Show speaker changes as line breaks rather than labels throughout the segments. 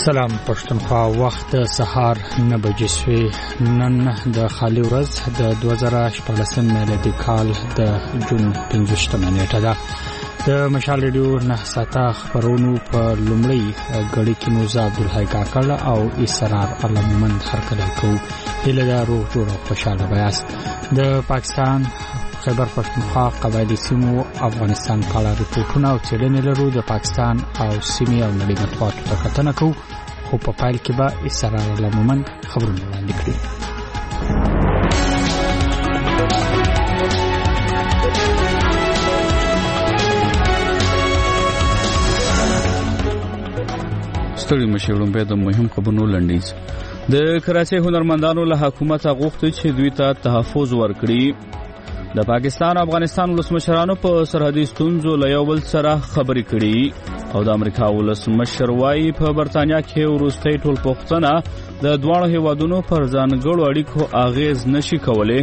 سلام پښتونخوا وخت سهار 9 بجې شوي نن د خالي ورځ د 2014 میلادي کال د جون 15 نیټه ده د مشال ریډیو 9 ساعته خبرونو په لومړی غړي کې نو زه عبدالحی کاکړ او اسرار علممند هرکلی کوو هیله ده روغ جوړ او خوشاله بیاست د پاکستان خیبر پښتونخوا قبایلی سیمو افغانستان په اړه ریپورتونه او څېړنې لرو د پاکستان او سیمې او نړۍ مطبوعاتو ته کتنه کوو خو په پیل کې به اسرار علممند خبرونه وړاندې کړي. ستړي مشي وړاندې د مهم خبرونو لنډیز. د کراچۍ هنرمندانو له حکومت غوښتي چې دوی ته تحفظ ورکړي. د پاکستان او افغانستان ولسمشرانو په سرحدي ستونزو له یو بل سره خبرې کړي او د امریکا ولسمشر وايي په برتانیا کې وروستۍ ټولپوښتنه د دواړو هیوادونو پر ځانګړو اړیکو اغیز نشي کولای.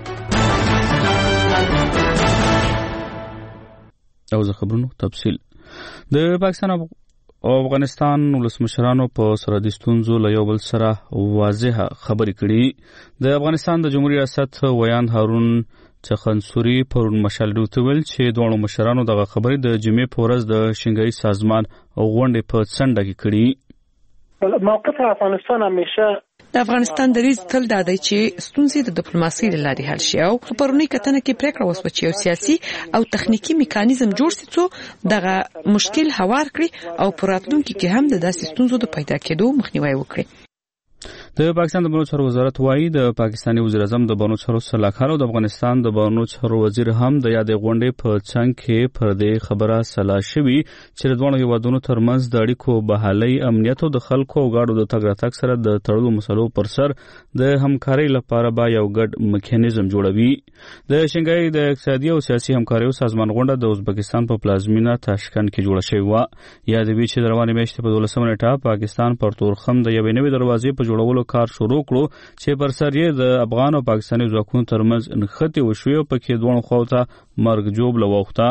او زه خبرونو تفصیل. د پاکستان او افغانستان ولسمشرانو په سرحدي ستونزو له یو بل سره واضحه خبرې کړي. د افغانستان د جمهوریت ریاست ویاند هارون چخنسوري پرون مشال ته ویل چې دواړو مشرانو دغه خبرې د جمعې په ورځ د شنګای سازمان غونډې په څنډه کې کړي.
موقف افغانستان همیشه
د افغانستان دریځ تل دا دی چې ستونزې د ډیپلوماسۍ له لارې حل شي او په پرونی کتنه کې پریکړه وسوه چې یو سیاسي او تخنیکی میکانیزم جوړ شي چې دغه مشکل هوار کړي او په راتلونکي کې هم د داسې ستونزو د پیدا کېدو مخنیوي وکړي.
د پاکستان د بانو چارو وزارت وايي د پاکستاني وزیر اعظم د بانو چارو سلاکار او د افغانستان د بانو چارو وزیر هم د یادې غونډې په څنګ کې پر دې خبره سلا شوي چې د دوه هیوادونو ترمنځ د اړیکو بحالي امنیت او د خلکو او غاړو د تګ راتګ سره د تړلو مسلو پر سر د همکارۍ لپاره به یو ګډ میکانیزم جوړوي. د شنګای د اقتصادي او سیاسي همکاریو سازمان غونډه د ازبکستان په پلازمینه تاشکند کې جوړه شوې و. یادوي چې د روانې میاشتې په 12 نیټه پاکستان پر تورخم د یوې نوې دروازې په جوړولو کار شروع کړو چې پر سر یې د افغان او پاکستاني ځواکونو ترمنځ نښتې وشوې او پکې دوه خواو ته مرګ جوړ لوخته.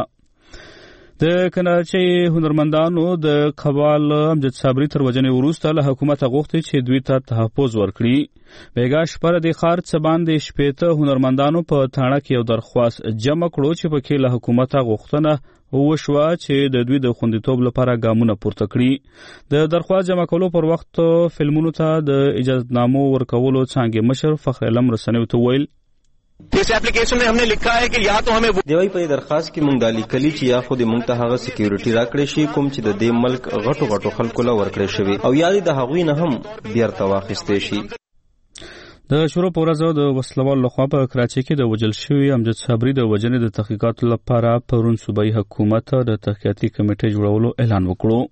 د کراچۍ هنرمندانو د قبال امجد صابري تر وجنې وروسته له حکومت غوښتي چې دوی ته تحفظ ورکړي. بیګا شپه د خار څه باندې شپېته هنرمندانو په تاڼه کې یو درخواست جمع کړو چې پکې له حکومت غوښتنه وشوه چې د دوی د خوندیتوب لپاره ګامونه پورته کړي. د درخواست جمع کولو پر وخت فلمونو ته د اجازهنامو ورکولو څانګې مشر فخر علم رسنیو ته ویل
इस एप्लीकेशन में हमने लिखा है कि या तो हमें
دیوای په درخواست کې مونږ د لیکلي چې یا خو د مونږ ته هغه سکیورټي راکړي شي کوم چې د دې ملک غټو خلکو لا ورکړي شوی او یا د هغوی نه هم بیرته واخیستې شي.
د شروع په ورځ د وسلوال لخوا په کراچۍ کې د وجل شوی امجد صابري د وجنې د تحقیقات لپاره پرون صوبایي حکومت د تحقیقاتي کمیټې جوړولو اعلان وکړو.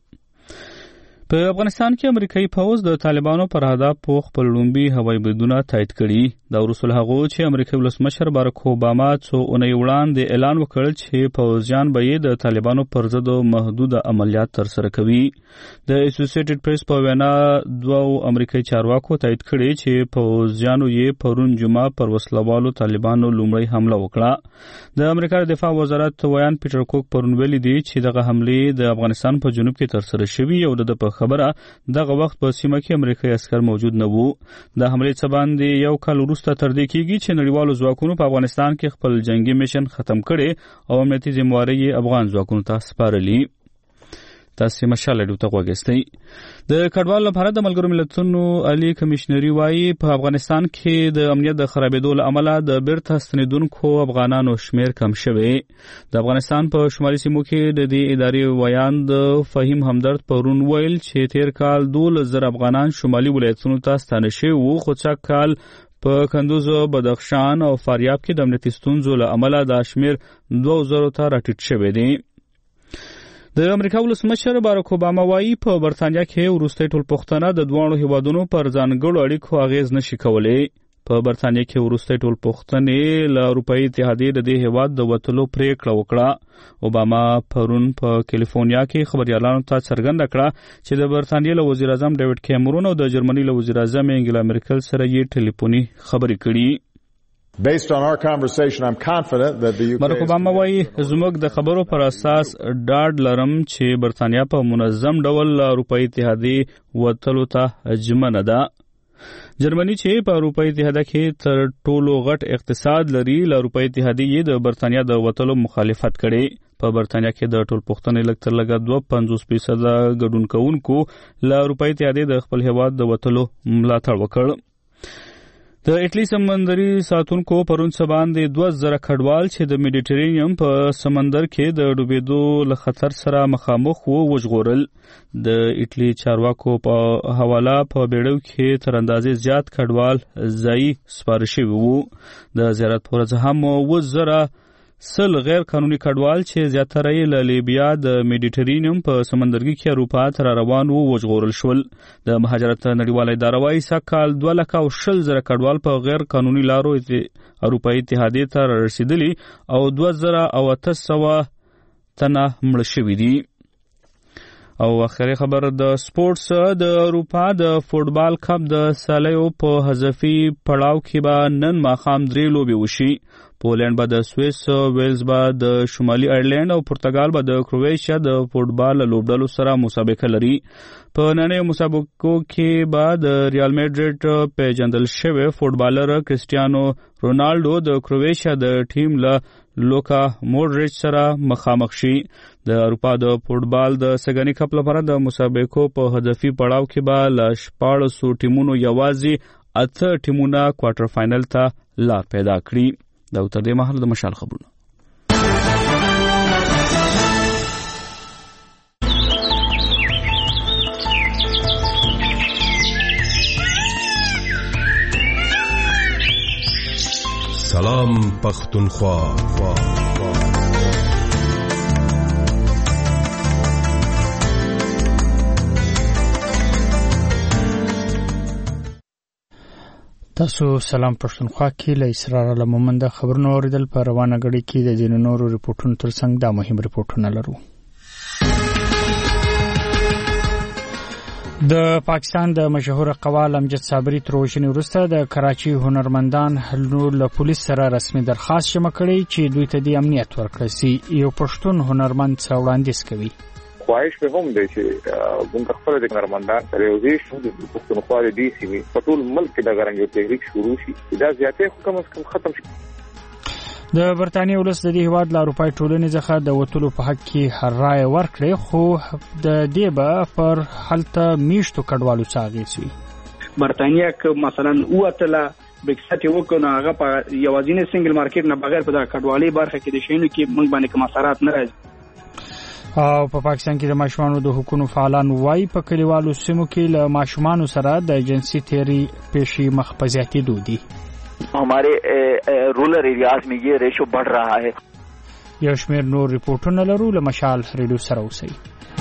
په افغانستان کې امریکایي پوځ د طالبانو پر اهدافو خپل لومبي هوایي بریدونه تایید کړي. دا وروسته هغه چې امریکایي ولسمشر باراک اوباما څو اونۍ وړاندې اعلان وکړ چې پوځیان به یې د طالبانو پر ضد محدود عملیات ترسره کوي. د اسوسییټډ پریس په وینا دوه امریکایي چارواکو تایید کړي چې پوځیانو یې پرون جمعه پر وسلوالو طالبانو لومړی حمله وکړه. د امریکا د دفاع وزارت ویان پیټر کوک پرون ویلي دی چې دغه حملې د افغانستان په جنوب کې ترسره شوي او د خبره دغه وخت په سیمه کې امریکایي عسکر موجود نه وو. د حملې څخه باندې یو کال وروسته تر دې کېږي چې نړیوالو ځواکونو په افغانستان کې خپل جنگي میشن ختم کړي او امنیتي ذمہواري افغان ځواکونو ته سپارلي. تاسو مشال ډوته غوښتئ. د کډوالو لپاره د ملګرو ملتونو عالی کمشنري وايي په افغانستان کې د امنیت د خرابېدو له امله د بیرته ستنېدونکو افغانانو شمیر کم شوی. د افغانستان په شمالي سیمو کې د دې ادارې ویاند فهیم همدرد پرون ویل چې تیر کال 12,000 افغانان شمالي ولایتونو ته ستانه شوي وو خو څا کال په کندوز، بدخشان او فاریاب کې د امنیتي ستونزو له امله دا شمیر 2,000 ته راټیټ شوی دی. د امریکا ولسمشر باراک اوباما وايي په برتانیا کې وروستۍ ټولپوښتنه د دوه هیوادونو پر ځانګړو اړیکو اغیز نشي کولای. په برتانیا کې وروستۍ ټولپوښتنې له اروپایي اتحادیې د دې هیواد د وتلو پریکړه وکړه. اوباما پرون په کالیفورنیا کې خبريالانو ته څرګنده کړه چې د برتانیې له وزیر اعظم ډیوډ کیمرون او د جرمني له وزیر اعظم انګلا مرکل سره یې ټلیفوني خبرې کړي.
Based on our conversation, I'm confident that the UK
Barack Obama وایي زموږ د خبرو پر اساس ډاډ لرم چې برتانیا په منظم ډول اروپאי اتحادیه وتلو ته ژمنه ده. جرمني چې په اروپאי اتحادیه کې تر ټولو غټ اقتصاد لري، له اروپאי اتحادیه د برتانیا د وتلو مخالفت کړي. په برتانیا کې د ټول پښتنې لږ تر لږه 52% ګډون کوونکو له اروپאי اتحادیه د خپل هیواد د وتلو ملاتړ وکړ. د اټلی سمندري ساتونکو پرون سباندې 2000 کډوال چې د میډیټرینیم په سمندر کې د ډوبېدو له خطر سره مخامخ وو وژغورل. د اټلی چارواکو په حواله په بیړیو کې تر اندازې زیات کډوال ځایي سپارل شوي وو. د زیارت پر ورځ هم 1000 غیر قانوني کډوال چې زیاتره یې له لیبیا د میډیټرینیم په سمندرګي کې اروپا ته روان وو وژغورل شول. د مهاجرت نړیواله اداره وايي سږکال 2,20,000 کډوال په غیر قانوني لارو اروپאי اتحادیه ته رسیدلي او 2,800 تنه مړه شوي دي. او اخري خبر د سپورټس، د اروپا د فوټبال کپ د سالیو په حذفي پړاو کې به نن ماښام 3 لوبې وشي. پولینډ به د سویس، ویلز به د شمالي آیرلینډ او پرتګال به د کرویشیا د فوټبال لوبډلو سره مسابقه لري. په نننیو مسابقو کې به د ریال میډریډ پیژندل شوی فوټبالر کرسټیانو رونالډو د کرویشیا د ټیم له لوکا مودریچ سره مخامخ شي. د اروپا د فوټبال د سګنی کپ لپاره د مسابقو په هدفي پړاو کې به له 14 ټیمونو یوازې 8 ټیمونه کوارټر فائنل ته لار پیدا کړي. دا تر دې مهال د مشال خبرونه.
سلام پختونخوا.
تاسو سلام پښتونخوا کې له اسرار له مومند خبرونه اوریدل. په روانه غړي کې د ځینو نورو ریپورتونو ترڅنګ دا مهم ریپورتونه لرو. د پاکستان د مشهور قوال امجد صابری تر وژنې وروسته د کراچي هنرمندان له پولیس سره رسمي درخواست جمع کړی چې دوی ته د امنیت ورکړل شي. یو پښتون هنرمند څه وړاندیز کوي.
خواهش به هم دی چې موږ خپل د هنرمندان سره یو ځای شو، د پښتونخوا د دې سیمې په ټول ملک کې د غرنګ تحریک شروع شي، دا زیاتې حکم اسکم ختم شي.
د برتانیې ولس د دې هیواد له اروپای ټولنې څخه د وټولو په حق کې هر رائے ورکړي، خو د دې به پر حالت میشتو کډوالو څاغې شي.
برتانیې که مثلا وټله بکسات یو کنه هغه په یوازینی سنگل مارکیټ نه بغیر په د کډوالۍ برخه کې د شینو کې موږ باندې کوم اثرات نه راځي.
او په پاکستان کې د ماشومانو د حقوقو فعالان وایي په کلیوالو سیمو کې له ماشومانو سره د جنسي تیری پیشي مخ په زیاتېدو دي.
हमारे रूरल एरियाज में ये रेशो बढ़ रहा है.
یو شمېر نور ریپورټونه لرو. له مشال ریډیو سره اوسئ.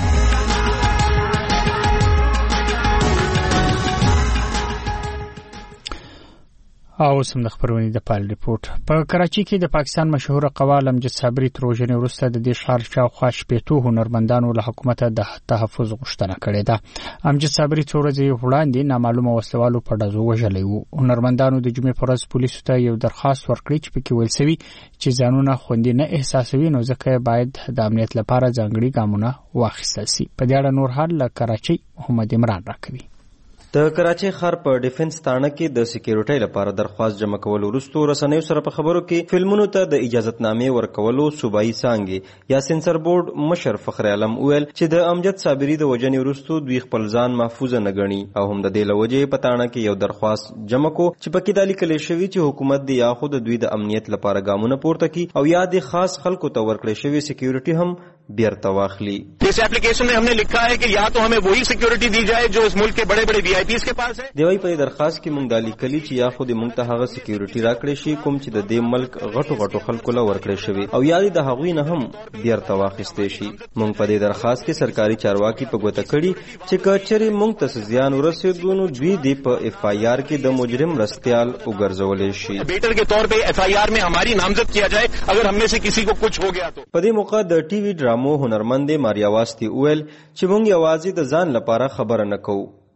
او سم د خبرونې د پال ریپورت. په کراچي کې د پاکستان مشهور قوال امجد صابری تر وژنې وروسته د دې ښار شاوخوا 15 هنرمندانو له حکومت د تحفظ غوښتنه کړې ده. امجد صابری څو ورځې وړاندې نامعلومه وسلوالو په ډزو وژلی و. هنرمندانو د جمعې په ورځ پولیسو ته یو درخواست ورکړی چې پکې ویل شوي چې ځانونه خوندي نه احساسوي، نو ځکه باید د امنیت لپاره ځانګړي ګامونه واخیستل شي. په دې اړه نور حال له کراچي محمد عمران راکوي.
د کراچي ښار په ډیفنس تاڼه کې د سکیورټۍ لپاره درخواست جمع کول وروسته رسنیو سره په خبرو کې فلمونو ته د اجازتنامې ورکولو صوبایي څانګې یا سنسر بورډ مشر فخر عالم ویل چې د امجد صابری د وژنې وروسته دوی خپل ځان محفوظ نه ګڼي او هم د دې له وجې په تاڼه کې یو درخواست جمع کو چې پکې دا لیکل شوي چې حکومت دی یا خو د دوی د امنیت لپاره ګامونه پورته کړي او یا د خاص خلکو ته ورکړل شوی سکیورټي هم بیرته واخلي.
इस एप्लीकेशन में हमने लिखा है कि या तो हमें वही सिक्योरिटी दी जाए जो इस मुल्क के बड़े बड़े वीआईपीज के पास है.
دیوی په درخواست کې مونږ د لیکلي چې یا خو د مونږ ته هغه سکیورټي راکړي شي کوم چې د دې ملک غټو خلکو له ورکړي شوی او یا د هغوی نه هم بیرته واخیستې شي. مونږ په دې درخواست کې سرکاري چارواکي په ګوته کړي چې کچري مونږ ته زیان ورسېدو نو دوی د په اف آی آر کې د مجرم رستيال وګرځولې شي.
بیٹر के तौर पे एफ आई आर में हमारी नामजद किया जाए अगर हम में से किसी को कुछ हो गया तो.
په دې موقع د ټي وي ډرامو هنرمند ماریا واسطي ویل چې مونږ یوازې د ځان لپاره خبره نه کوو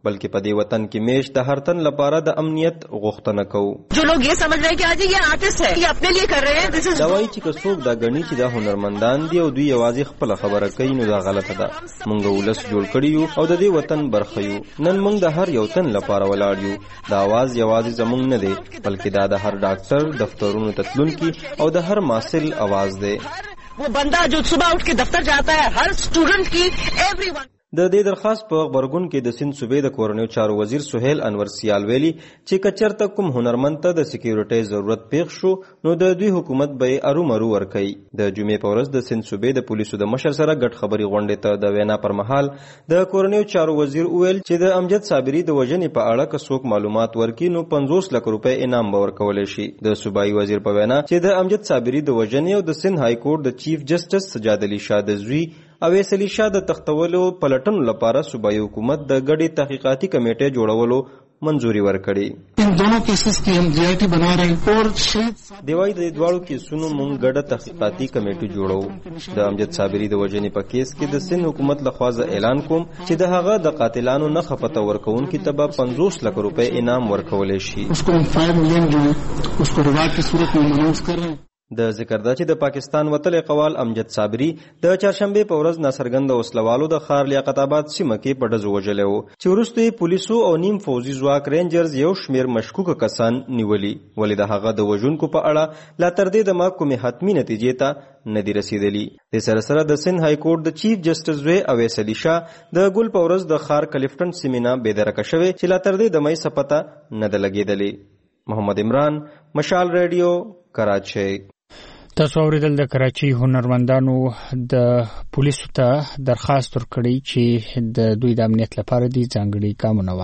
بلکې په دې وطن کې میش د هر تن لپاره د امنیت غوښتنه کوو.
جو لوگ یہ سمجھ رہے ہیں کہ آج یہ آرٹسٹ ہے یہ اپنے لیے کر رہے ہیں
دا وایي چې که څوک دا ګڼي چې دا هنرمندان دي او دوی یوازې خپله خبره کوي نو دا غلطه ده. موږ ولس جوړ کړي یو او د دې وطن برخه یو. نن موږ د هر یو تن لپاره ولاړ یو. دا आवाज یوازې زموږ نه دی بلکې دا د هر ډاکټر دفترونو ته تلونکي او د هر محصل आवाज دی.
وہ بندہ جو صبح اٹھ کے دفتر جاتا ہے ہر اسٹوڈنٹ کی ایوری ون.
د دې درخواست په خبرګون کې د سند صوبې د کورنیو چارو وزیر سهیل انور سیال ویلي چې کچرته کوم هنرمند ته د سکیورټي ضرورت پیښ شو نو د دوی حکومت به ارومرو ورکوي. د جمعې په ورځ د سند صوبې د پولیسو د مشر سره ګډ خبري غونډې ته د وینا پر مهال د کورنیو چارو وزیر ویل چې د امجد صابری د وژنې په اړه که څوک معلومات ورکړي نو 50 لک روپۍ انعام به ورکولی شي. د صوبایي وزیر په وینا چې د امجد صابری د وژنې او د سند های کورټ د چیف جسټس سجاد علي شاه د زوی اویس علي شاه د تختولو پلټنو لپاره صوبایي حکومت د ګډې تحقیقاتي کمیټې جوړولو منظوري ورکړي. دی وايي د دواړو کیسونو مونږ ګډه تحقیقاتي کمیټه جوړو. د امجد صابری د وژنې په کیس کې د سند حکومت لخوا اعلان کوم چې د هغه د قاتلانو نه خپته ورکوونکي ته به 50 لک روپۍ انعام ورکولی شي. د ذکر ده چې د پاکستان وتلی قوال امجد صابری د چهارشنبې په ورځ ناڅرګنده وسلوالو د ښار لیاقت آباد سیمه کې په ډزو وژلی و چې وروسته یې پولیسو او نیم فوزي ځواک رینجرز یو شمېر مشکوکه کسان نیولي ولې د هغه د وژونکو په اړه لا تر دې دمه کومې حتمي نتیجې ته نه دي رسېدلي. د سره سره د سند های کورټ د چیف جسټس زوی اویس علي شاه د ګل په ورځ د ښار کلیفټن سیمې نه بېدرکه شوی چې لا تر دې دمه یې څه پته نه ده لګېدلې. محمد عمران، مشال ریډیو، کراچۍ.
تاسو اوریدل د کراچۍ هنرمندانو د پولیسو ته درخواست ورکړی چې د دوی د امنیت لپاره دي ځانګړي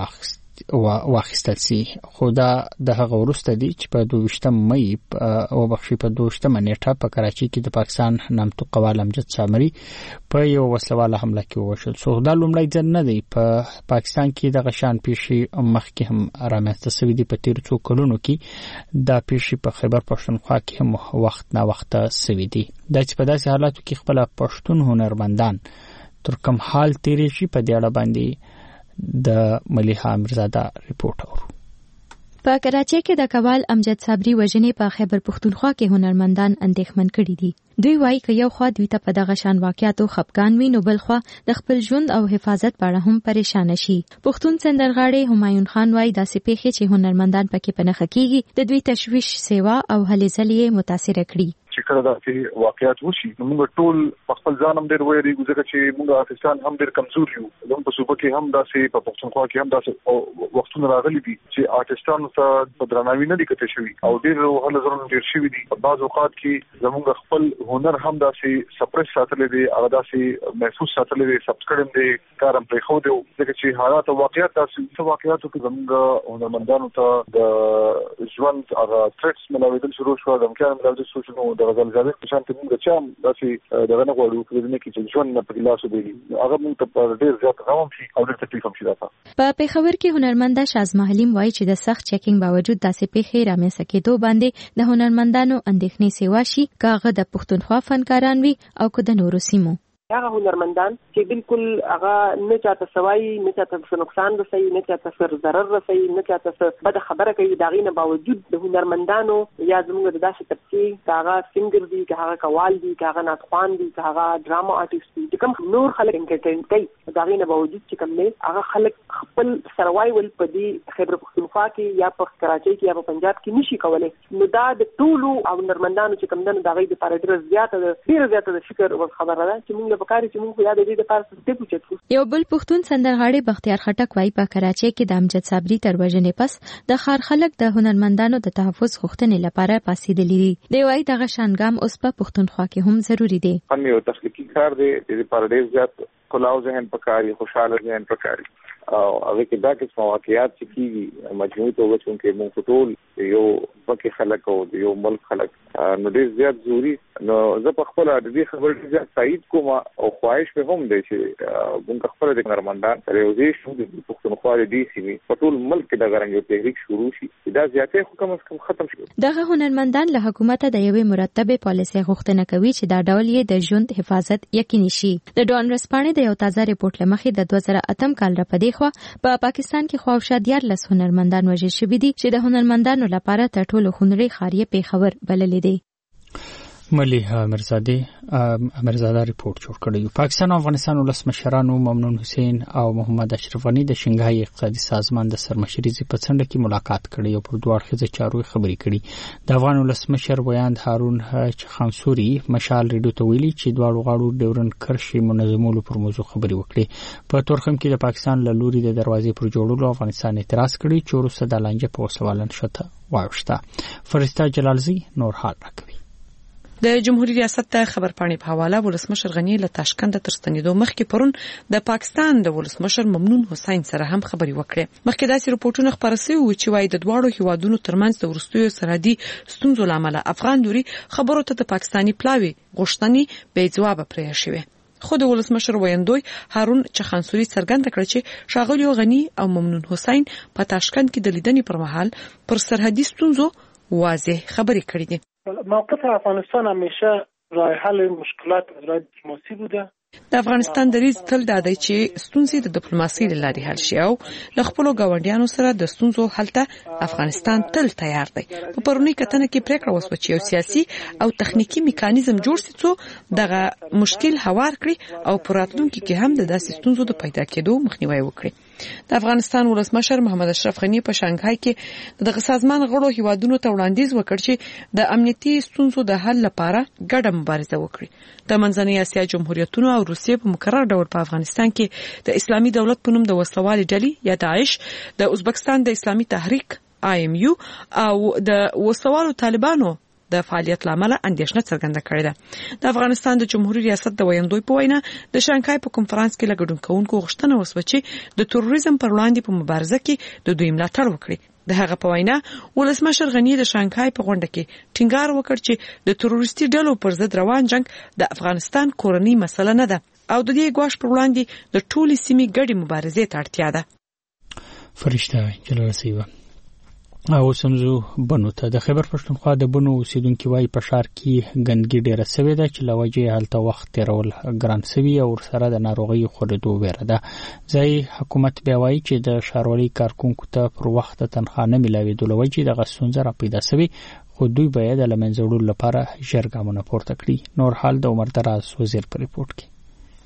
ګامونه واخیستل سي. خو دا د هغه وروسته دي چې په 22 مئی او بخښي په 22 نیټه په کراچۍ کې د پاکستان نامتو قوال امجد صابری په یو وسلواله حمله کې ووژل شو. دا لومړی ځل نه دی په پاکستان کې دغه شان پیښې مخکې هم رامنځته شوي دي. په تیرو څو کلونو کې دا پیښې په خیبر پښتونخوا کې هم وخت نا وخت شوي دي. دا چې په داسې حالاتو کې خپل پښتون هنرمندان تر کوم حال تیرې شي په دې اړه باندې د ملیحه امیرزاده ریپورت اورو.
په کراچۍ کې د قوال امجد صابری وژنې په خیبر پښتونخوا کې هنرمندان اندېښمن کړي دي. دوی وایي چې یو خوا دوی ته په دغه شان واقعیاتو خپګان وي نو بل خوا د خپل ژوند او حفاظت په اړه هم پریشان شي. پښتون سندرغاړي همایون خان وایي داسې پیښې چې هنرمندان پکې پنهخه کیږي د دوی تشویش، سیوا او هلې ځلې متاثر کړي.
چې کله داسې واقعیات وشي نو موږ ټول په خپل ځان هم ډېر ویریږو ځکه چې موږ افغانستان هم ډېر کمزور یو. زموږ په صوبه کې هم داسې په پښتونخوا کې هم داسې وختونه راغلي دي چې آرټسټانو ته په درناوي نه دي کتل شوي او ډېر هله ځلونه ډېر شوي دي. په بعض اوقات کې زموږ خپل هنر هم داسې سپریس ساتلی دی، هغه داسې محفوظ ساتلی دی، ثبت کړی دی، کار هم پرېښودی و ځکه چې حالات او واقعیات داسې واقعیاتو کې زموږ هنرمندانو ته د ژوند هغه تھریټس ملاوېدل شروع شوه، دمکیان ملاوېدل شروع شو. نو دغه ځل په شان ته موږ چې هم داسې دغه نه غواړو چې ژوند نه په لاس وبېږي هغه موږ ته ډېر زیات غم هم شي او ډېر تکلیف هم شي.
په پېښور کې هنرمنده شازما حلیم وایي چې د سخت چیکینګ باوجود داسې پیښې رامنځته کېدو باندې د هنرمندانو اندېښنې سیوا شي که هغه د پښتونخوا فنکاران وي او که د نورو سیمو.
هغه هنرمندان چې بالکل هغه نه چاته سوای، نه چاته نقصان رسوي، نه چاته سر ضرر رسوي، نه چاته بد خبره کوي، دا غینه باوجود د هنرمندانو یا زموږ د داسې طبقه که هغه سنگر دي، که هغه قوال دي، که هغه ناتخوان دي، که هغه ډراما آرټیست دي، چې کوم نور خلک انټرټین کوي، دا غینه باوجود چې کوم نه هغه خلک خپل سروایول په دې خیبر پښتونخوا کې یا په کراچۍ کې یا په پنجاب کې نشي کولای. نو دا د ټولو هنرمندانو چې کوم نه دا غي د لپاره ډېر زیاته د فکر او خبره ده چې موږ
یو بل پښتون سندرغاړي بختیار خټک وایي په کراچۍ کې د امجد صابری تر وژنې پس د ښار خلک د هنرمندانو د تحفظ غوښتنې لپاره پاسېدلي دي. دی وایي دغه شانګام اوس په پښتونخوا کې هم ضروری دی.
هم یو تخلیقي کار دی چې لپاره ډېر زیات کلاو ذهن پکاري، خوشاله ذهن پکاري او هغه کې دا قسم واقعیات چې کیږي مجموعي توګه چې موږ ټول یو پکې خلک او یو ملک خلک نو ډېر زیات ضروري نو زه په خپل د دې خبرې ډېر زیات تایید کوم او خواهش به هم دی چې موږ خپل د هنرمندان سره یو ځای شو د پښتونخوا د دې سیمې په ټول ملک کې د غرنګ تحریک شروع شي دا زیاتې خو کم از کم ختم شي.
دغه هنرمندان له حکومت د یوې مرتبه پالیسي غوښتنه کوي چې دا ډول یې د ژوند حفاظت یقیني شي. د ډون رسپانې د یو تازه ریپورت لمخې د 2008 کال را پدې خو په پاکستان کې خواوشا 14 هنرمندان وژل شوي دي چې د هنرمندانو لپاره تر ټولو خونړی خاریه پیښور بللې دي.
مليحه امرزاده ریپورت جوړ کړی. پاکستان او افغانستان ولسمشرانو ممنون حسین او محمد اشرف غنی د شنګهای اقتصادي سازمان د سرمشري په څنډه کې ملاقات کړی او پر دوه اړخیزه چارو خبرې کړي. د افغان ولسمشر ویاند هارون خانسوري مشال ریډیو ته ویلي چې دواړو غاړو ډیورن کرښې منظمولو پر موضوع خبرې وکړي. په تورخم کې د پاکستان له لوري د دروازې پر جوړولو افغانستان اعتراض کړی چې وروسته د لانجه په وسوالن شته واوښته. فرشته جلالزی نور حال راکوي.
د جمهوریت ریاست ته خبرپاڼې په حواله ولسمشر غنی له تاشکند تر ستنېدو مخکې پرون د پاکستان د ولسمشر ممنون حسین سره هم خبرې وکړې. مخکې داسې رپورټونه خبر شوي وو چې وايي د دواړو هیوادونو ترمنځ د وروستیو سرحدي ستونزو لامل افغان لوري خبرو ته د پاکستاني پلاوي غوښتنې بې ځوابه پرې شوې. خو د ولسمشر ویاندوی هارون چخانسوري څرګنده کړ چې ښاغلي غنی او ممنون حسین په تاشکند کې د لیدنې پر مهال پر سرحدي ستونزو واضح خبرې کړې دي.
موقف افغانستان همیشه راه حل مشکلات از راه دیپلماسی بوده.
د افغانستان دریځ تل دا دی چې ستونزې د ډیپلوماسۍ له لارې حل شي او له خپلو ګاونډیانو سره د ستونزو حل ته افغانستان تل تیار دی. په پرونی کتنه کې پریکړه وشوه چې یو سیاسي او تخنیکی میکانیزم جوړ شي چې دغه مشکل هوار کړي او په راتلونکي کې هم د داسې ستونزو د پیدا کېدو مخنیوي وکړي. د افغانستان ولسمشر محمد اشرف غنی په شانګهای کې دغه سازمان غړو هیوادونو ته وړاندیز وکړ چې د امنیتي ستونزو د حل لپاره ګډه مبارزه وکړي. د منځنۍ اسیا جمهوریتونو او روسیې په مکرر ډول په افغانستان کې د اسلامي دولت په نوم د وسلوالې ډلې یا داعش، د ازبکستان د اسلامي تحریک IMU او د وسلوالو طالبانو د فعالیت لامل اندېښنه څرګنده کړې ده. د افغانستان د جمهوریت ریاست د ویاندوی په وینا د شانګهای په کنفرانس کې لګډون کوونکو غوښتنه وسوه چې د تروریزم پر وړاندې په مبارزه کې د دوی ملاتړ وکړي. د هغه په وینا ولسمشر غنی د شانګهای په غونډه کې ټینګار وکړ چې د تروریستي ډلو پر ضد روان جنگ د افغانستان کورنۍ مسله نه ده او د دې ګواښ پر وړاندې د ټولې سیمې ګډې مبارزې ته اړتیا ده.
فرشته جلالزی او سمزو بنو ته د خیبر پښتونخوا د بنو اوسیدونکو وايي په ښار کې ګندګي ډیره سوي ده چې لوجه هلته وخت تیرول ګران سوي او سره د ناروغي خورېدو ویره ده. ځای حکومت بیا وايي چې د ښاروالۍ کارکونکو ته پر وخت تنخواه نه ملاوي دولوجه د غسونځ را پیدا سوي خو دوی باید د لمنځوړو لپاره ژرګامونه پورته کړي. نور حال د عمر دراز وزیر په ریپورت کې.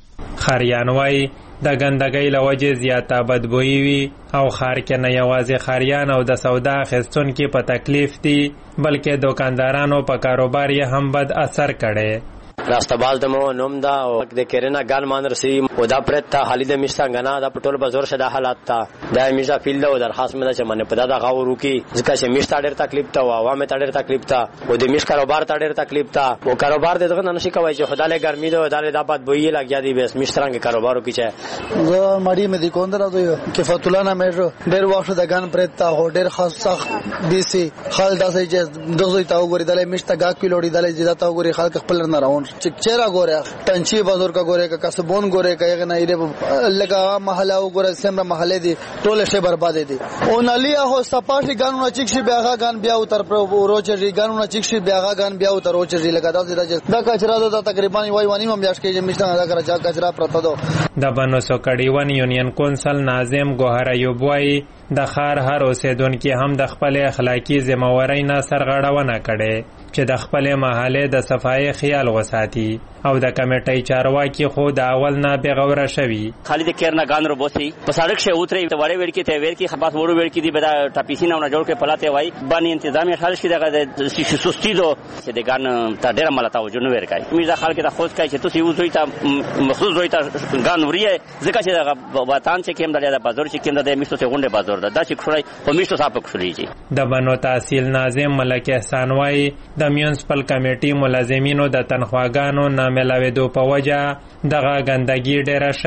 خاریان وای د ګندګۍ له وجې زیاته بدبویي وي او ښار کې نه یوازې خاریان او د سودا اخیستونکي په تکلیف دي بلکې دوکاندارانو په کاروبار یې هم بد اثر کړی.
راستبال دمو نوم دا او د کرینا ګال مان رسی او دا پرتا خالد مشتا غنا دا پټول بازار شدا حالات تا دا میزا فیلد او درخواست مده چې منه پدا دا غاورو کی ځکه چې میشتا ډېر تکلیف تا او عوامه ډېر تکلیف تا او د میش کاروبار ته ډېر تکلیف تا او کاروبار دغه نه شي کوي چې خدای له ګرمي ده دا له باد بوئی لګیا دی بس میشترانګ کاروبارو کی چې
زه مړی مې د کوندرا دوی کې فتولا نه مې ډېر وخت د ګان پرتا هو ډېر خاص سخت دي سي خال داسې چې دغه تا وګوري د میشتا غا کیلوړي د زیاده تا وګوري خلک خپل نه راون چیرې ګوره تنچی بازار کا ګوره کا کسبون ګوره کا نه ایره لگا محله وګوره سمره محله دي ټول شی برباد دي او نالیا هو سپاټي ګانونه چیکشي بیاغه ګان بیا تر روچري ګانونه چیکشي بیاغه ګان بیا تر روچري لگا دا کچرا دا تقریبا وای ونی مم یاش کې مشته دا کرا کچرا پرته دو
د بنو سوکړی ون یونین کونسل ناظم ګوهر ایوب وای د خار هر اوسیدونکو هم د خپل اخلاقی ذمہواری نه سرغړونه کړي چې د خپل محله د صفای خیال وساتي او د کمیټې چارواکي خو د اول نه بغوره شوی.
خالد کیرنا غان روبوسی په سړک شه اوتري ته وړي وړ کې ته ور کې خباس وړو وړ کې دی بدا ټاپیسي نه جوړ کې پلاته وای باندې تنظیم خالص کې دغه سستی دو چې د غان ته ډیر ملته و جنو ور کوي میزه خلک ته خوښ کوي چې تاسو یو زوی ته مخصوص زوی ته غان وریه ځکه چې دغه وطن چې کوم د بازار چې کوم د میشتو څخه غونډه بازار ده دا چې خړای په میشتو صاحب خړلېږي.
د بنو تحصیل ناظم ملک احسان وای د میونسپل کمیټې ملازمینو د تنخواګانو ناملاویدو په وجه دغه ګندګي ډیره شوه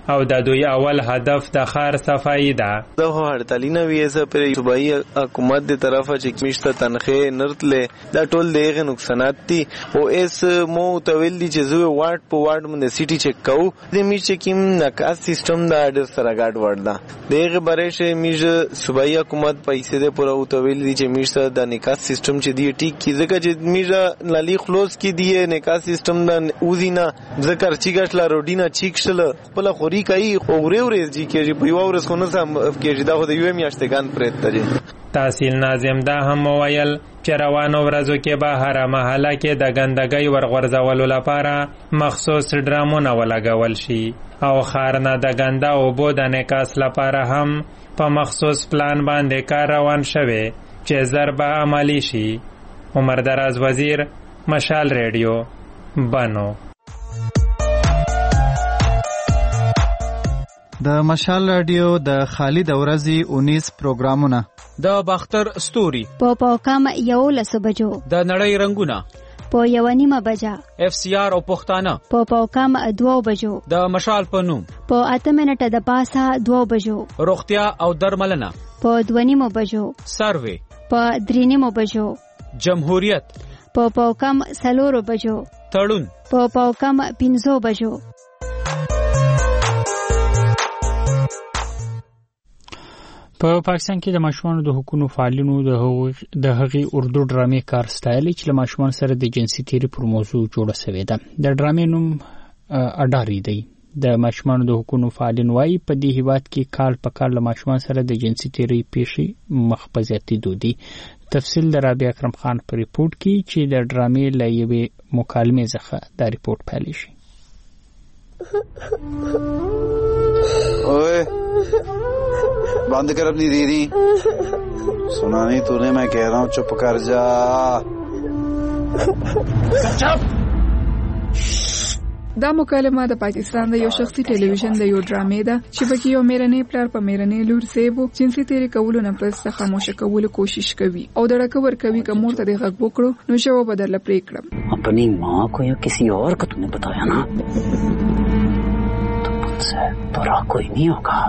او د دوی اول هدف د ښار صفایي ده.
دا هړتالي نه وي زه پر صوبایي حکومت دی طرفه چې میشته تنخې نرتلې دا ټول دغه نقصانات دي او اس مو تویل دي چې زه وارد په وارد باندې سیټي چک کوو د میچ کیم نکاس سیستم دا ډېر سره ګډ وردا دغه برېشه میج صوبایي حکومت پیسې د پوره او تویل دي چې میشته د نکاس سیستم چې دی ټیک کی ځکه چې میج لالی خلاص کی دی نکاس سیستم د اوزینا ذکر چیګټلا روډینا چیکشل خپل خوري کوي اورې اورې چې کېږي په یو ورځ خو نه سم کېږي دا خو د یو میاشتګان پرېته دي.
تحصیل ناظم دا هم وویل چې روانو ورځو کې به هره محله کې د ګندګۍ ورغورځولو لپاره مخصوص ډرامونه ولګول شي او ښار نه د ګنده اوبو د نکاس لپاره هم په مخصوص پلان باندې کار روان شوی چې زر به عملی شي. عمر دراز وزیر، مشال ریډیو، بنو.
د مشال رادیو د خالد ورځي 19 پروګرامونه
د باختر ستوري
په کم 11 بجو
د نړۍ رنگونه
په 1:30 بجا
اف سی آر او پښتانه
په کم 2 بجو
د مشال په نوم
په 8 منټه د پاسه 2 بجو
روغتیا او درملنه
په 2:30 بجو
سروي
په 3:30 بجو
جمهوریت
په کم 4 بجو
تړون
په کم 15 بجو.
په پاکستان کې د ماشومانو د حقوقو فعالینو د هغې اردو ډرامې کار ستایلی چې له ماشومان سره د جنسي تیری پر موضوع جوړه شوې ده. د ډرامې نوم اډاري دی. د ماشومانو د حقوقو فعالین وایي په دې هیواد کې کال په کال له ماشومان سره د جنسي تیری پیښې مخ په زیاتېدو دي. تفصیل د رابعه اکرم خان په ریپورت کې چې د ډرامې له یوې مکالمې څخه دا ریپورت پیل شي.
बंद कर अपनी दीदी सुना नहीं तूने मैं कह रहा हूँ चुप कर जा.
دا مکالمه د پاکستان د یو شخصي ټلویزیون د یو ډرامې ده چې پکې یو میرنې پلار په میرنې لور سیبو جنسي تیری کولو نه پس خاموش کولو کوشش کوي او دړه کور کوي که مور ته د غږ وکړو نو جواب بدل پرې کړم.
अपनी माँ को या किसी और को तूने बताया ना तो मुझसे बुरा कोई नहीं होगा.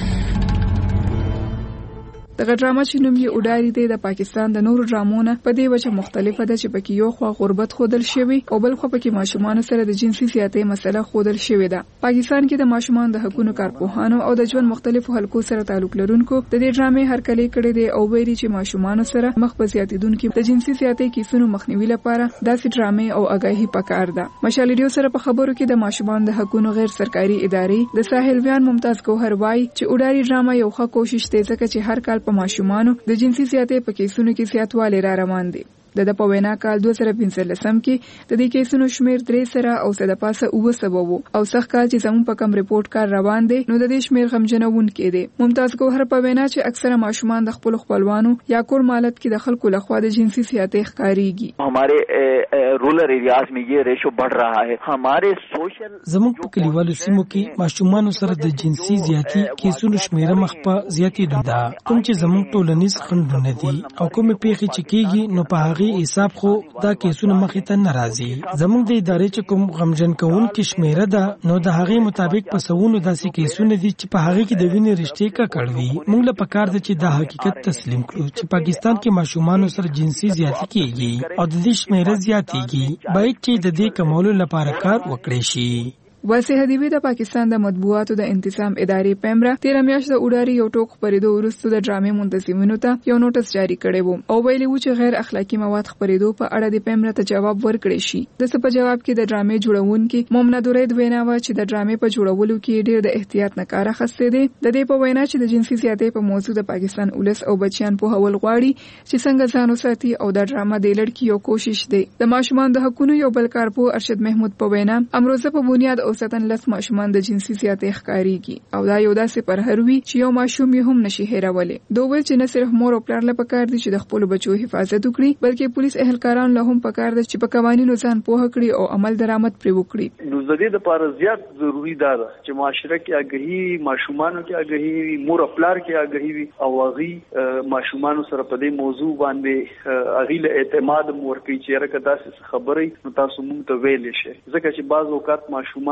دغه ډرامه چې نوم یې اډاري دی د پاکستان د نورو ډرامونو په دې وجه مختلفه ده چې پکې یو خوا غربت خودل شوی او بل خوا پکې ماشومان سره د جنسي زیاتې مسله خودل شوی ده. پاکستان کې د ماشومان د حقوقو کارپوهانو او د ژوند مختلفو حلقو سره تعلق لرونکو د دې ډرامې هرکلی کړي دي او ویلي چې ماشومان سره مخ په زیاتیدونکو د جنسي زیاتې کیسونو مخنیوي لپاره داسې ډرامې او آگاهي پکار ده. مشال ریډیو سره په خبرو کې د ماشومان د حقوقو غیر سرکاري ادارې د ساحل ویان ممتاز ګوهر وایي چې اډاري ډرامه یو ښه کوشش دی ځکه چې هر کال په ماشومانو د جنسي زیاتې په کیسونو کې زیاتوالی را روان دي. د په وینا کال 2015 کې د دې کیسونو شمیر 3 سره او د پاسه 9 سبب او سخت کال چې زموږ په کم ریپورت کار روان دی نو د دې شمیر غمجنون کې دی. ممتاز ګوهر په وینا چې اکثره ماشومان د خپل خپلوانو یا کور مالت کې د خلکو لخوا د جنسي زیاتې ښکاریږي.
हमारे रूरल एरियाज में ये रेशो बढ़ रहा है. हमारे सोशल
زموږ په کلیوالو سیمو کې ماشومان سره د جنسي زیاتې کیسونو شمیر مخ په زیاتېدو ده. کوم چې زموږ ټولنیز خنډونه دي او کوم پیښې چې کیږي نو په حساب خو دا کیسونه مخې ته ناراضي. زموږ د ادارې چې کوم غمجن کوون کې شمیره ده نو د هغې مطابق په سوونو داسې کیسونه دي چې په هغې کې د وینې رشتې ککړوي. موږ له پکار ده چې دا حقیقت تسلیم کړو چې پاکستان کې ماشومان سره جنسي زیاتې کیږي او د دې شمیره زیاتېږي. باید چې د دې کمولو لپاره کار وکړي شي.
واسه حدیبی د پاکستان د مطبوعاتو د انتظام ادارې پیمرا 13 میاشت د اډاري یو ټوک خبرېدو وروسته د ډرامې منتظمینو ته یو نوټس جاری کړی وو او ویلي وو چې غیر اخلاقی مواد خبرېدو په اړه د پیمرا ته جواب ورکړی شي. د څه په جواب کې د ډرامې جوړونکي مومنه دورید وینا و چې د ډرامې په جوړولو کې ډېر د احتیاط نه کار اخیسته دي. د دې په وینا چې د جنسي زیاتې په موضوع د پاکستان ولس او بچیان په هول غواړي چې څنګه ځان وساتي او د ډرامه د لړکی یو کوشش دی. د ماشومان د حقوقو یو بل کارپو ارشد محمود په وینا امروزه په بنیاد اوسطن لس ماشومان د جنسي زیاتې ښکاریږي او دا یو داسې پرهروي چې یو ماشوم یې هم نشي هیرولای. دوی چې نه صرف مور او پلار له پکار دي چې د خپل بچو حفاظت وکړي بلکې پولیس اهلکاران له هم پکار دي چې په قوانینو ځان پوه کړي او عمل درآمد پرې وکړي.
نو د دې لپاره زیات ضروری ده چې معاشره کې آگاهي، ماشومانو کې آگاهي، مور او پلار کې آگاهي وي او هغه ماشومانو سره په دې موضوع باندې هغه له اعتماد مور کوي چې راکه تاسو خبرې نو تاسو مونږ ته ویلې شي. ځکه چې بعض اوقات ماشومان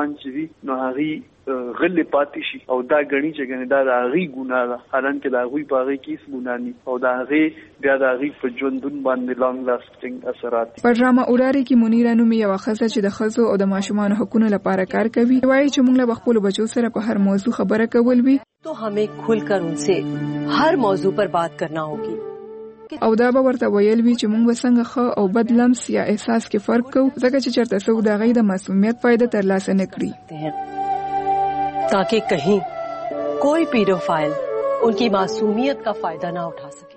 ماشومان چې وي نو هغه غلې پاتې شي او دا غني چې ګنې دا هغه ګناه ده حالانکه دا هغه په هغه کې هیڅ ګناه نه او دا هغه بیا دا هغه په ژوندون باندې لانګ لاستینګ اثرات.
په ډرامه اوراري کې منیره نومي یو ښځه چې د ښځو او د ماشومان حقوقو لپاره کار کوي وایي چې موږ له خپل بچو سره په هر موضوع خبره کول وي
तो हमें खुलकर उनसे हर मौजू पर बात करना होगी.
او دا به ورته ویل وی چې موږ څنګه ښه او بد لمس یا احساس کې فرق کوو ځکه چې چرته څو د غي د معصومیت فائدہ ترلاسه نه کړي
ताकि कहीं कोई पीडोफाइल उनकी मासूमियत का फायदा ना उठा सके.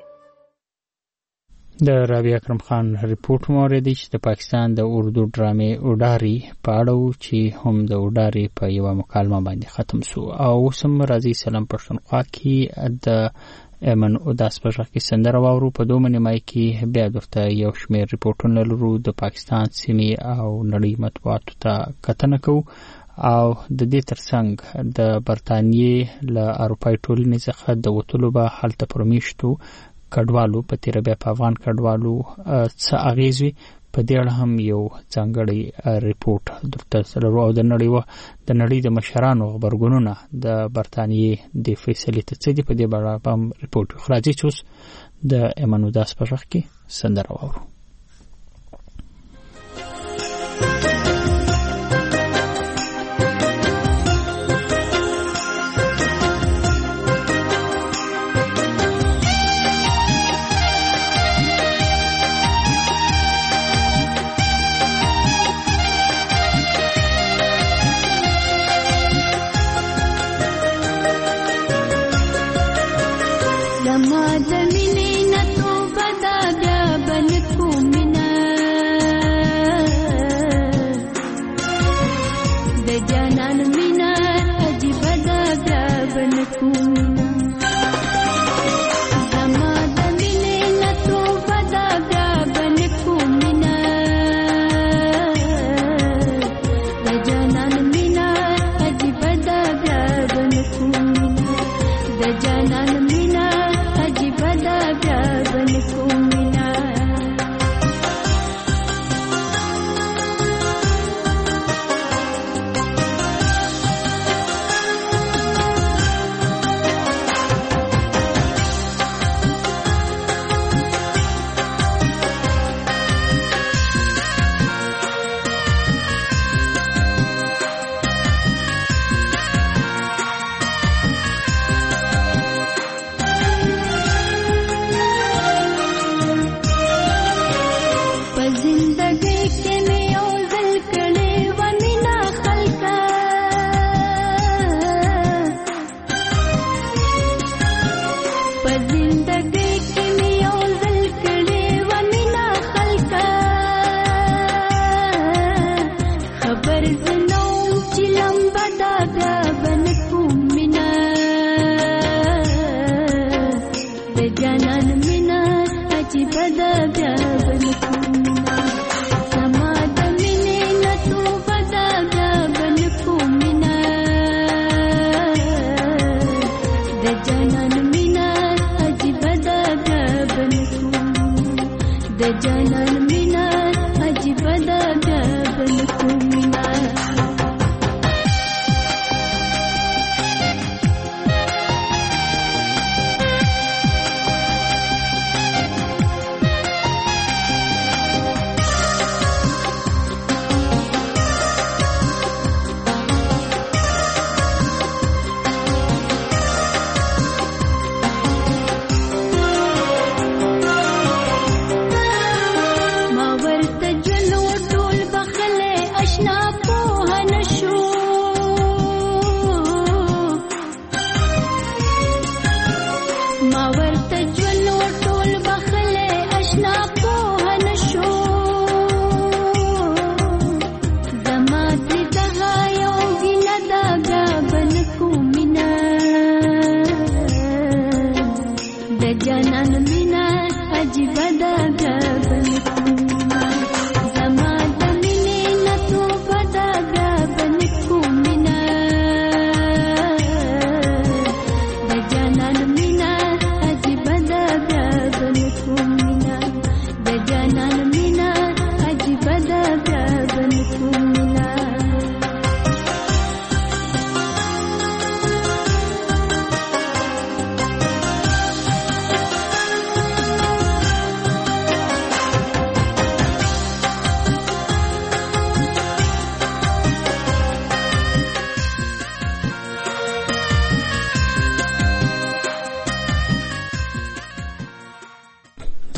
د رابعه اکرم خان ریپورت موریدي چې د پاکستان د اردو ډرامې اډاري پاړو چې هم د اډاري په یو مکالمه باندې ختم شو او سم راځي سلام پښتونخوا کې د امن اوداس په ځای کې سندره واورو په دوه منمای کې بیا درته یو شمېر ریپورتونه لرو د پاکستان سیمې او نړۍ مطبوعاتو ته کتنه کوو او د دې ترڅنګ د برتانیې له اروپای ټولنې څخه د وټولو به حالت پرمیشتو کډوالو په تیر بیا په افغان کډوالو څه اغیزوي په دې اړه هم یو ځانګړی ریپورت درته سره او د نړۍ د مشرانو خبرګونونه د برتانیې د فیصلې ته څه دي په دې اړه هم ریپورت خراجي چوس د امنو داس په ځخ کې سندره واورو.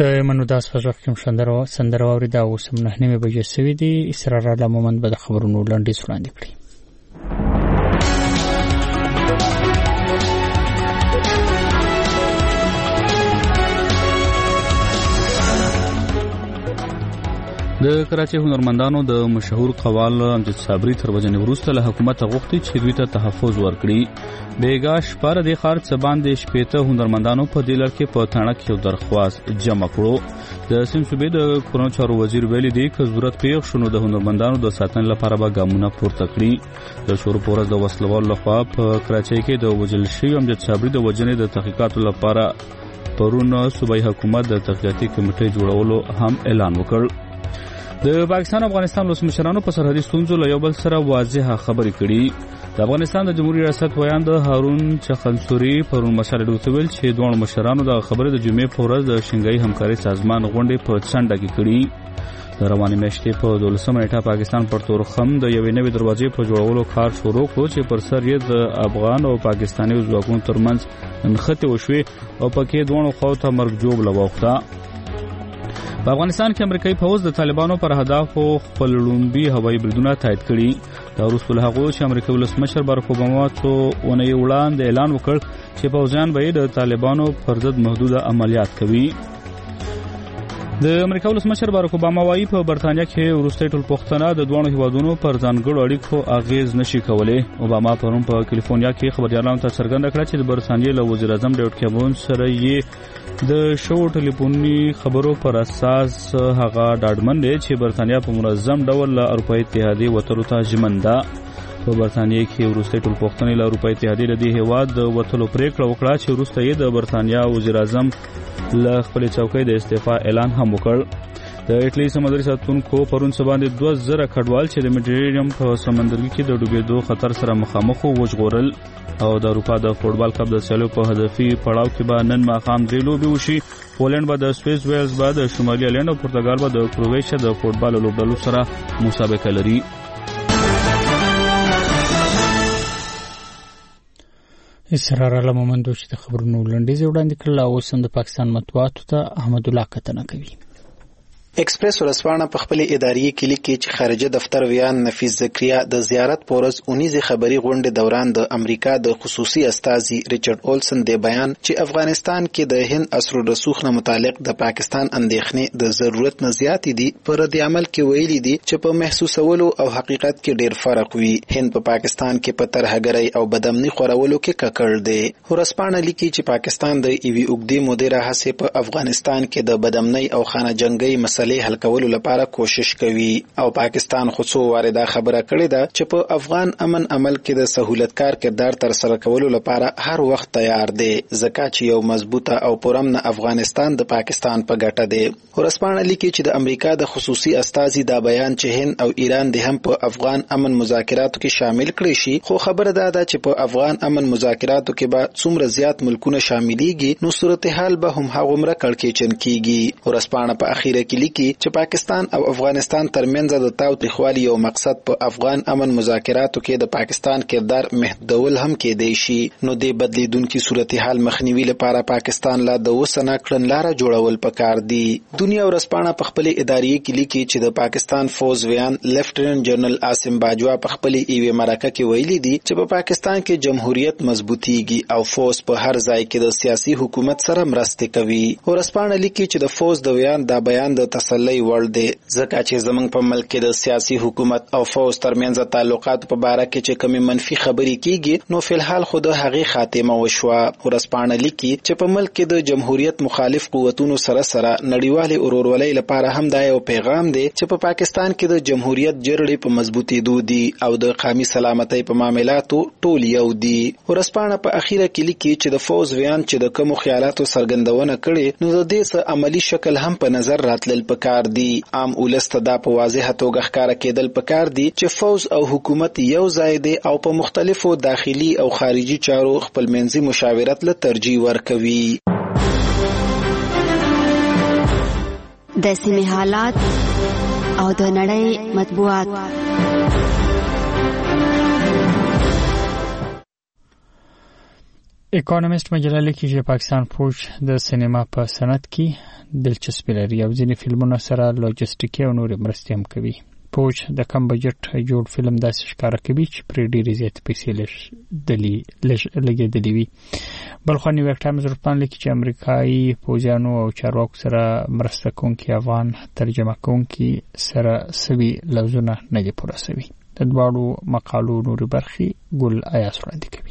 د منوداس په ځخ کې سندره اوریدا او سم نه نیمه بجې سوي دي. اسرار الله مومند به د خبرونو لنډیز وړاندې کړي. د کراچي هنرمندانو د مشهور قوال امجد صابری تر وجنې وروسته له حکومت غوښتي چې دوی ته تحفظ ورکړي. بیګاش پر د خار څبان د شپېته هنرمندانو په دلر کې په تاڼه کې درخواست جمع کړو. د سیم صوبې د کورونو چارو وزیر ویلي دی چې ضرورت پیښ شونه د هنرمندانو د ساتنې لپاره به ګامونه پورته کړي. د شورو پورز د وسلوال لخوا په کراچي کې د وجل شوی امجد صابری د وجنې د تحقیقاتو لپاره پرون صوبایي حکومت د تحقیقاتي کمیټې جوړولو هم اعلان وکړ. د پاکستان او افغانستان لوسمشرانو په سرحدي ستونزو له یو بل سره واضحه خبرې کړي. د افغانستان د جمهوریت ریاست ویاند هارون چخنسوري پرون مسله ویل چې دوه مشرانو د خبرې د جمعې په ورځ د شنګای همکاري سازمان غونډې په څنډه کې کړي. د رواني میاشتې په 12 نیټه پاکستان پر تورخم د یوې نوې دروازې په جوړولو کار شروع کړ چې پر سر یې د افغان او پاکستاني ځواکونو ترمنځ نښتې وشوې او پکې دوه خواو ته مرګ جوړ لوخته. په افغانستان کې امریکایي فوج د طالبانو پر اهدافو خپل لومبي هوایي بریدونه تایید کړي. دا وروسته له هغه چې امریکایي ولسمشر باراک اوباما څو اونۍ وړاندې اعلان وکړ چې پوځیان به د طالبانو پر ضد محدود عملیات کوي. د امریکا ولسمشر باراک اوباما وايي په برتانیا کې وروستي ټول پښتنه د دوه هیوادونو پر ځانګړو اړیکو اغیز نشي کولای. اوباما پرون په کالیفورنیا کې خبريالانو ته څرګنده کړه چې د برتانیې له وزیر اعظم ډیوډ کیمرون سره یې د شو ټلیفوني خبرو پر اساس هغه ډاډمن دی چې برتانیا په منظم ډول له اروپאי اتحادیې وتلو ته ژمن ده. په برتانیې کې وروستي ټول پښتنې له اروپאי اتحادیې له دې هیواد د وتلو پریکړه وکړه چې وروسته یې د برتانیا وزیر اعظم له خپل چوکۍ د استعفا اعلان هم وکړ. د ایټلی سمندري ساتونکو پرون سبا د 2000 کډوال چې د میډیټرینیم په سمندرګي کې د ډوبېدو خطر سره مخامخ وژغورل. او د اروپا د فوټبال کپ د سیالو په هدفي پړاو کې به نن ماښام درې لوبې وشي. پولند به د سویس ویلز به د شمالي ایرلند او پرتګال به د کرواتیا د فوټبال لوبډلو سره مسابقه لري. اسرار الله مومند چې د خبرونو لنډیز وړاندې کړل او اوس د پاکستان مطبوعاتو ته احمد الله کتنه کوي.
ایکسپریس ورځپاڼه په خپل اداري کلیک کې چې خارجه دفتر ویان نفیس زکریا د زیارت پورز اونیزه خبري غونډه دوران د امریکا د خصوصي استازي ریچارډ اولسن د بیان چې افغانستان کې د هند اثر رسوخ نه متعلق د پاکستان اندېښنې د ضرورت نه زیات دي پر د عمل کې ویلي دي چې په محسوسولو او حقیقت کې ډېر فرق وي. هند په پاکستان کې په ترهګرۍ او بدامني خورولو کې ککړ دی. ورځپاڼه لیکي چې پاکستان د ایوي اوګدي مدیره هڅه په افغانستان کې د بدامنۍ او خانه جنگي حل کولو لپاره کوشش کوي او پاکستان خو څو واره خبره کړې ده چې په افغان امن عمل کې د سہولتکار کردار تر سره کولو لپاره هر وخت تیار دی ځکه چې یو مضبوطه او پرامن افغانستان د پاکستان په ګټه دی. ورځپاڼه لیکي چې د امریکا د خصوصي استازي دا بیان چې هند او ایران د هم په افغان امن مذاکراتو کې شامل کړي شي خو خبره ده چې په افغان امن مذاکراتو کې به څومره زیات ملکونه شاملېږي نو صورتحال به هم هغومره کړکېچن کیږي. ورځپاڼه په اخیره کې لیکي چې پاکستان او افغانستان ترمنځ د تاوتریخوالي یو مقصد په افغان امن مذاکراتو کې د پاکستان کردار محدودول هم کېدای شي نو د بدلیدونکو صورتحال مخنیوي لپاره پاکستان لا د وسنه کړنلاره جوړول پکار دي. دنیا ورځپاڼه په خپل اداري کې لیکي چې د پاکستان فوز ویان لیفټیننټ جنرال عاصم باجوا په خپل ایوه مرکه کې ویلي دي چې په پاکستان کې جمهوریت مضبوطیږي او فوز په هر ځای کې د سیاسي حکومت سره مرسته کوي. ورځپاڼه لیکي چې د فوز د ویان دا بیان د تسلی وړ دی ځکه چې زمونږ په ملک کې د سیاسي حکومت او فوز ترمنځ تعلقات په باره کې چې کومې منفي خبرې کیږي نو فلحال خو د هغې خاتمه وشوه. ورځپاڼه لیکي چې په ملک کې د جمهوریت مخالف قوتونو سره نړیوالې ورورولۍ لپاره هم دا یو پیغام دی چې په پاکستان کې د جمهوریت جرړې په مضبوطېدو دي او د قومي سلامتۍ په معاملاتو ټول یو دي. ورځپاڼه په اخیره کې لیکي چې د فوز ویان چې د کومو خیالاتو څرګندونه کړي نو د دې څه عملی شکل هم په نظر راتلل پکار دي. عام ولست دا په واضحه توګه ښکارا کېدل پکار دي چې فوز او حکومت یو ځای دي او په مختلفو داخلي او خارجي چارو خپل منځي مشاورت له ترجیح ورکوي.
د سیمې حالات او د نړۍ مطبوعات.
اکونومیست مجله لیکي چې پاکستان فوج د سینما په صنعت کې دلچسپي لري او ځینې فلمونه سره لوجستیکي او نورې مرستې هم کوي. فوج د کم بجټ جوړ فلم داسې ښکاره کوي چې پرې ډېرې زیاتې پیسې لګېدلې وي. بل خوا نیویارک ټایمز ورپاڼه لیکي چې امریکایي پوځیانو او چارواکو سره مرسته کوونکي افغان ترجمه کوونکي سره سوي لفظونه نه دي پوره سوي. د دواړو مقالو نورې برخې ګل ایاس وړاندې کوي.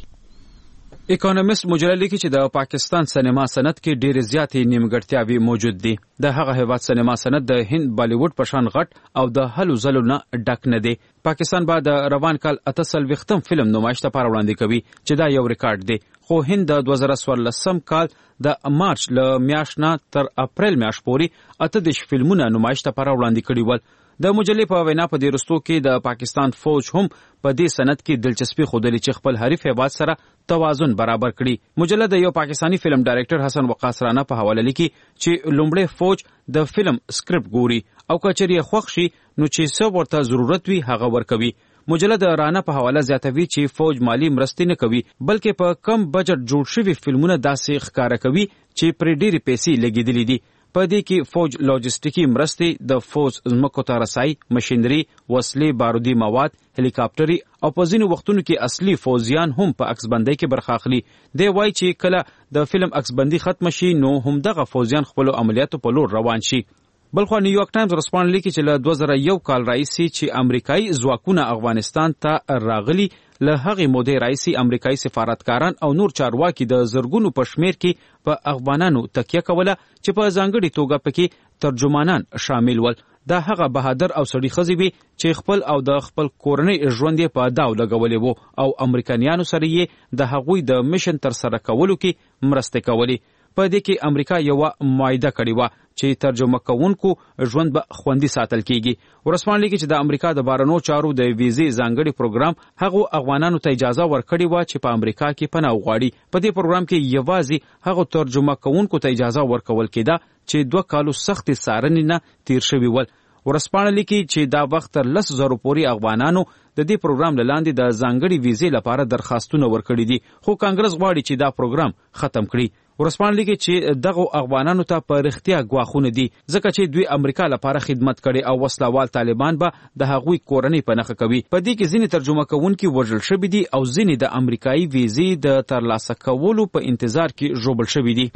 اکونومیست مجله لیکي چې د پاکستان سینما صنعت کې ډېرې زیاتې نیمګړتیاوې موجود دي. د هغه هیواد سینما صنعت د هند بالیوډ په شان غټ او د هلو ځلو نه ډک نه دی. پاکستان به د روان کال 48م فلم نمایش لپاره وړاندې کوي چې دا یو ریکارډ دی. خو هند د 2014 کال د مارچ له میاشت نه تر اپریل میاشت پورې 38 فلمونه نمایش لپاره وړاندې کړي ول. د مجلې په وینا په دې وروستو کې د پاکستان فوج هم په دې صنعت کې دلچسپي ښودلې چې خپل حریف هیواد سره توازن برابر کړي. مجله د یو پاکستانی فلم ډایرکټر حسن وقاص رانا په حواله لیکي چې لومړی فوج د فلم سکرپټ ګوري او کچری خوښ شي نو چې څه ورته ضرورت وي هغه ورکوي. مجله د رانا په حواله زیاتوي چې فوج مالی مرستې نه کوي بلکې په کم بجټ جوړ شوي فلمونه داسې ښکاره کوي چې پرې ډېرې پیسې لګېدلې دي. په دې کې فوج لوجستیکي مرستې د فوج ځمکو ته رسای، مشینري، وسلې، بارودي مواد، هلیکاپټري او په ځینو وختونو کې اصلي فوجیان هم په عکسبندۍ کې برخه اخلي. دی وایي چې کله د فلم عکسبندي ختم شي نو همدغه فوجیان خپل عملیاتو په لور روان شي. بلخو نیویارک ټایمز ورسپانډ لیکي چې له 2001 کال راځي چې امریکایي ځواکونه افغانستان ته راغلي له هغې مودې راځي امریکایي سفارتکاران او نور چارواکي د زرګونو په شمیر کې په افغانانو تکیه کوله چې په ځانګړي توګه پکې ترجمانان شامل ول. دا هغه بهادر او سړي ښځې وي چې خپل او د خپل کورنۍ ژوند یې په داو لګولې وو او امریکایانو سره یې د هغوی د میشن تر سره کولو کې مرستې کولې. په دې کې امریکا یو معاهده کړې وه چې ترجمه کوونکو ژوند به خوندي ساتل کیږي. ورسپانډ لیکي چې د امریکا د بهرنیو چارو د ویزې ځانګړي پروګرام هغو افغانانو ته اجازه ورکړې وه چې په امریکا کې پناه وغواړي. په دې پروګرام کې یوازې هغو ترجمه کوونکو ته اجازه ورکول کېده چې 2 کالو سختې څارنې نه تیر شوي ول. ورسپانډ لیکي چې دا وخت تر 10,000 پورې افغانانو د دې پروګرام لاندې د ځانګړي ویزې لپاره درخواستونه ورکړي دي خو کانګرس غواړي چې دا پروګرام ختم کړي. ورسپانډ لیکي چې دغه افغانانو ته په رښتیا ګواښونه دي ځکه چې دوی امریکا لپاره خدمت کړي او وسلوال طالبان به د هغوی کورنۍ په نښه کوي. په دې کې ځینې ترجمه کوونکي وژل شوي دي او ځینې د امریکایي ویزې د ترلاسه کولو په انتظار کې ژوبل شوي دي.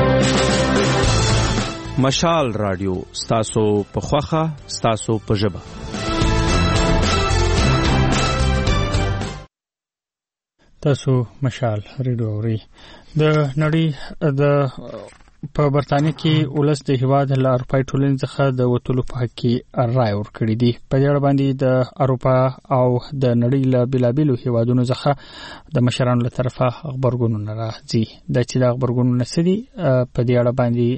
مشال رادیو ستاسو په خوخه ستاسو په ژبه.
تاسو مشال ریډیو اورئ. د نړۍ د په برتانیې کې ولس د هیواد له اروپایي ټولنې څخه د وتلو په حق کې رای ورکړی دی. په دې اړه باندې د اروپا او د نړۍ له بېلابېلو هیوادونو څخه د مشرانو له طرفه خبرګونونه راځي. دا چې دا خبرګونونه څه دي په دې اړه باندې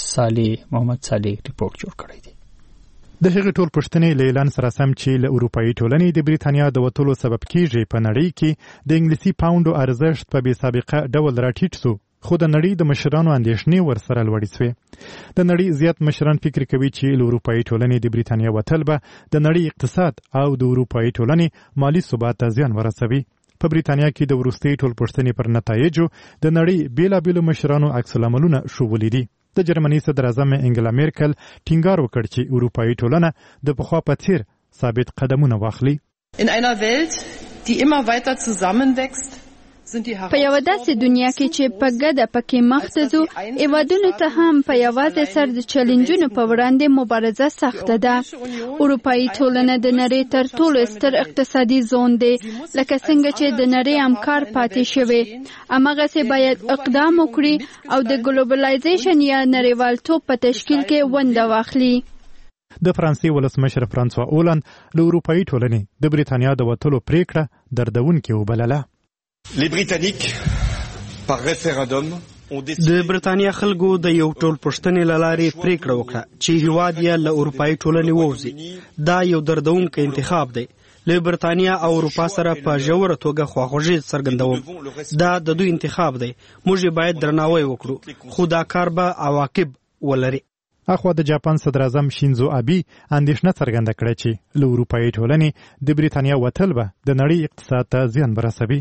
محمد صالح ریپورت جوړ کړی دی.
د هغې ټول پوښتنې له اعلان سره سم چې له اروپایي ټولنې د بریتانیا د وتلو سبب کیږي په نړۍ کې د انګلیسي پاونډو ارزښت په بې سابقه ډول راټیټ شو خو د نړۍ د مشرانو اندېښنې ورسره لوړې شوې. د نړۍ زیات مشران فکر کوي چې له اروپایي ټولنې د بریتانیا وتل به د نړۍ اقتصاد او د اروپایي ټولنې مالي ثبات ته زیان ورسوي. په بریتانیا کې د وروستۍ ټول پوښتنې پر نتایجو د نړۍ بېلابېلو مشرانو عکس العملونه ښوولي دي. د جرمني صدر اعظم انګلا میرکل ټینګار وکړ چې اروپایي ټولنه د پخوا په څیر ثابت قدمونه واخلي.
In einer Welt, die immer weiter zusammenwächst,
په یو داسې دنیا کې چې په ګډه پکې مخ ته ځو، هیوادونو ته هم په یوازې سر د چیلنجونو په وړاندې مبارزه سخته ده. اروپایي ټولنه د نړۍ تر ټولو ستر اقتصادي زون دی، لکه څنګه چې د نړۍ همکار پاتې شوی. هماغسې باید اقدام وکړي او د ګلوبلایزیشن یا نړیوالتوب په تشکیل کې ونډه واخلي.
د فرانسې ولسمشر فرانسوا اولند له اروپایي ټولنې د بریتانیا د وتلو پریکړه دردونکې وبلله.
Les Britanniques, par référendum,
د برتانیا خلکو د یو ټول پوښتنې له لارې پریکړه وکړه چې هیواد یې له اروپایي ټولنې ووځي. دا یو دردونکی انتخاب دی. له برتانیا او اروپا سره په ژوره توګه خواخوږي څرګندوم. دا د دوی انتخاب دی. موږ باید درناوی وکړو، خو دا کار به عواقب ولري.
اخوا د جاپان صدر اعظم شینزو ابي اندېښنه څرګنده کړه چې له اروپایي ټولنې د بریتانیا وتل به د نړۍ اقتصاد ته زیان برسوي.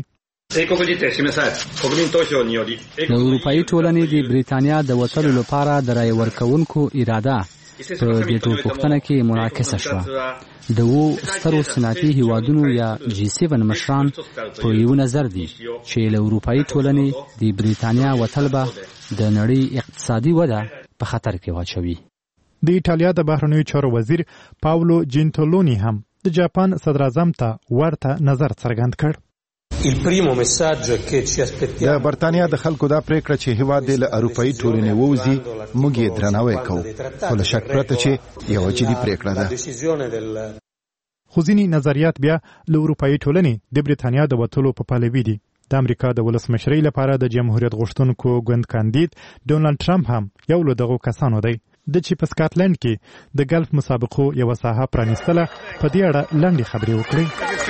د اروپאי ټولنې د بریتانیا د وتلو لپاره د رای ورکونکو اراده په دې ټولپوښتنه کې منعکسه شوه. د سترو صنعتي هیوادونو یا G7 مشران په یو نظر دي چې له اروپאי ټولنې د بریتانیا وتل به د نړۍ اقتصادي وده په خطر کې واچوي.
د ایټالیا د بهرنیو چارو وزیر پاولو جینتولونی هم د جاپان صدر اعظم ته ورته نظر څرګند کړ.
د برتانیا د خلکو دا پریکړه چې هیواد د اروپאי ټولنې ووزي موږ یې درناوی کوو، خو له شک پرته چې یو جدي پریکړه ده.
خو ځینې نظریات بیا له اروپאי ټولنې د بریتانیا د وتلو په پلوي دي. د امریکا د ولسمشرۍ لپاره د جمهوریت غوښتونکو ګوند کاندید ډونالد ټرمپ هم یو له دغو کسانو دی. د چې په سکاټلند کې د ګلف مسابقو یو ساحه پرانیستله په دې اړه لنډې خبرې وکړې.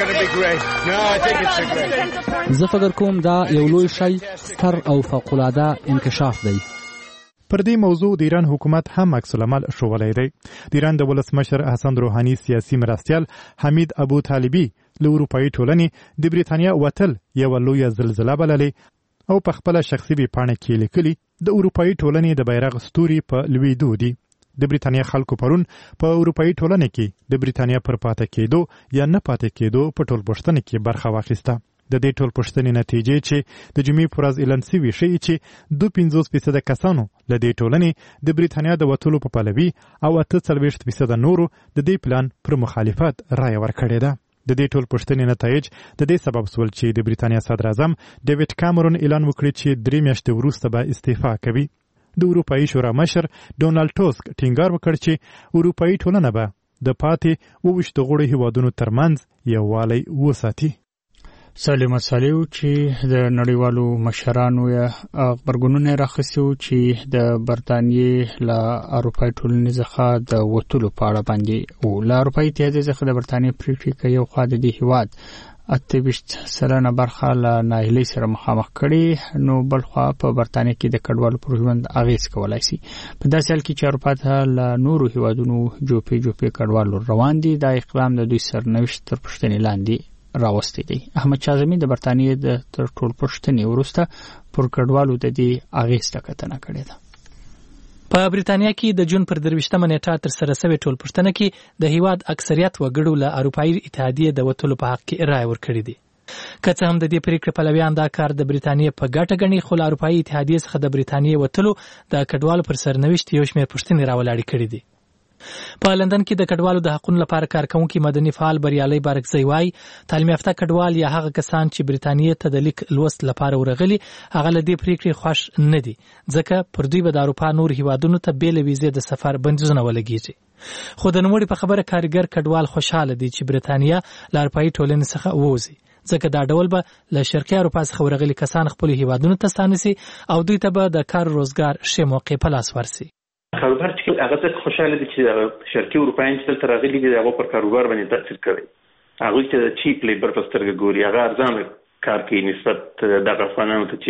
زه فکر کوم دا یو لوی شی، ستر او فوق‌العاده انکشاف دی.
پر دې موضوع د ایران حکومت هم عکس العمل ښوولی دی. د ایران د ولسمشر حسن روحاني سیاسي مرستیال حمید ابو طالبي له اروپאי ټولنې د بریتانیا وتل یوه لویه زلزله بللې او په خپله شخصي ویبپاڼه کې لیکلي د اروپאי ټولنې د بیرغ ستوري په لوېدو دي. د بریتانیا خلکو پرون په اروپאי ټولنې کې د بریتانیا پر پاتې کېدو یا نه پاتې کېدو په ټولپوښتنه کې برخه واخیسته. د دې ټولپوښتنې نتیجې چې د جمعې په ورځ اعلان شوې ښیي چې 52% کسانو له دې ټولنې د بریتانیا د وتلو په پلوي او 48% نورو د دې پلان پر مخالفت رایه ورکړې ده. د دې ټولپوښتنې نتایج د دې سبب شول چې د بریتانیا صدر اعظم ډیوډ کامرون اعلان وکړي چې 3 میاشتې وروسته به استعفا کوي. د اروپאי شورا مشر ډونالد ټوسک ټینګار وکړ چې اروپאי ټولنه به د پاتې 28 غړو هیوادونو ترمنځ یووالی وساتي.
سالم صالح چې د نړیوالو مشرانو یا خبرګونونه راخصو چې د برتانیې له اروپאי ټولنې څخه د وتلو په اړه باندې او له اروپאי اتحاد څخه د برتانیې پریکړې کوي خو د دې هیواد 28% برخه له ناهیلۍ سره مخامخ کړي، نو بل خو په برتانیې کې د کډوالو پر ژوند اغیز کولای شي. په داسې حال کې چې اروپا ته له نورو هیوادونو جوپې کډوالو روان دي، دا اقدام د دوی سرنوشت تر پوښتنې لاندې راوستي دی. احمد شازمی د برتانیې د ټولپوښتنې وروسته پر کډوالو د دې اغیز کتنه کړې ده.
په بریتانیا کې د جون پر 23 نیټه تر سره شوې ټولپوښتنه کې د هیواد اکثریت وګړو له اروپאי اتحادیې د وتلو په حق کې رائے ورکړې دي. که څه هم د دې پریکړې پلویان دا کار د بریتانیې په ګټه ګڼي، خو له اروپאי اتحادیې څخه د بریتانیې وتلو د کډوالو پر سرنوشت یو شمېر پوښتنې راولاړې کړې دي. په لندن کې د کډوالو د حقوقو لپاره کارکونکي مدني فعال بریالي بارکزی وايي تعلیم یافته کډوال یا هغه کسان چې بریتانیې ته د لیک لوست لپاره ورغلي هغه له دې پریکړې خوښ نه دي، ځکه پر دوی به د اروپا نور هیوادونو ته بېله ویزې د سفر بندیزونه ولګېږي. خو د نوموړي په خبره کارګر کډوال خوشاله دي چې بریتانیا له اروپאי ټولنې څخه ووځي، ځکه دا ډول به له شرقي اروپا څخه ورغلي کسان خپل هیوادونو ته ستانسي او دوی ته به د کار روزګار ښه موقع په لاس ورسي.
کاروبار چې هغه څه خوشاله دي چې شرقي اروپایان چې تل راغلي دي هغه پر کاروبار باندې تاثیر کوي. هغه چې چیپ لیبر په سترګه ګوري، هغه ارزانه کار کوي نسبت د افغانانو ته چې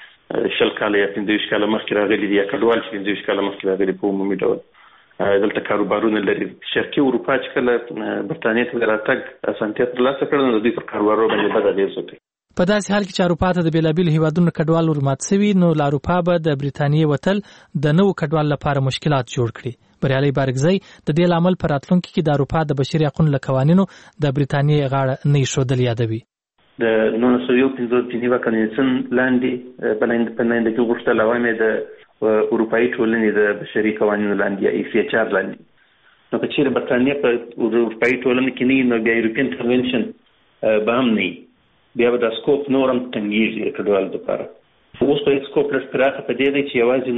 20 کاله یا 25 کاله مخکې راغلي دي، یا کډوال چې 25 کاله مخکې راغلي په عمومي ډول دلته کاروبارونه لري. شرقي اروپا چې کله برتانیې ته راتګ اسانتیا ترلاسه کړل، نو دوی پر کاروبارو باندې بد اغېز وکړي.
په داسې حال کې چې اروپا ته د بیلابیل هیوادونو کډوال ورمات شوي، نو له اروپا به د بریتانیې وتل د نوو کډوال لپاره مشکلات جوړ کړي. بریالي بارکزی د دې لامل پر راتلونکي کې د اروپا د بشري حقوقو له قوانینو د بریتانیې غاړه نه ایښودل یادوي.
د 1951 جنیوا کنوینشن لاندې بلنده کې غوښتل عوامې د اروپאי ټولنې د بشري قوانینو لاندې یا ECHR لاندې، نو که چیرې برتانیې په اروپאי ټولنه کې نه نو بیا یورپین کنوینشن به هم نه، بیا به د سکوپ نورم تنګیږي کډوالو لپاره. اوس په سکوپ لږ پراخه په دې دی چې یوازې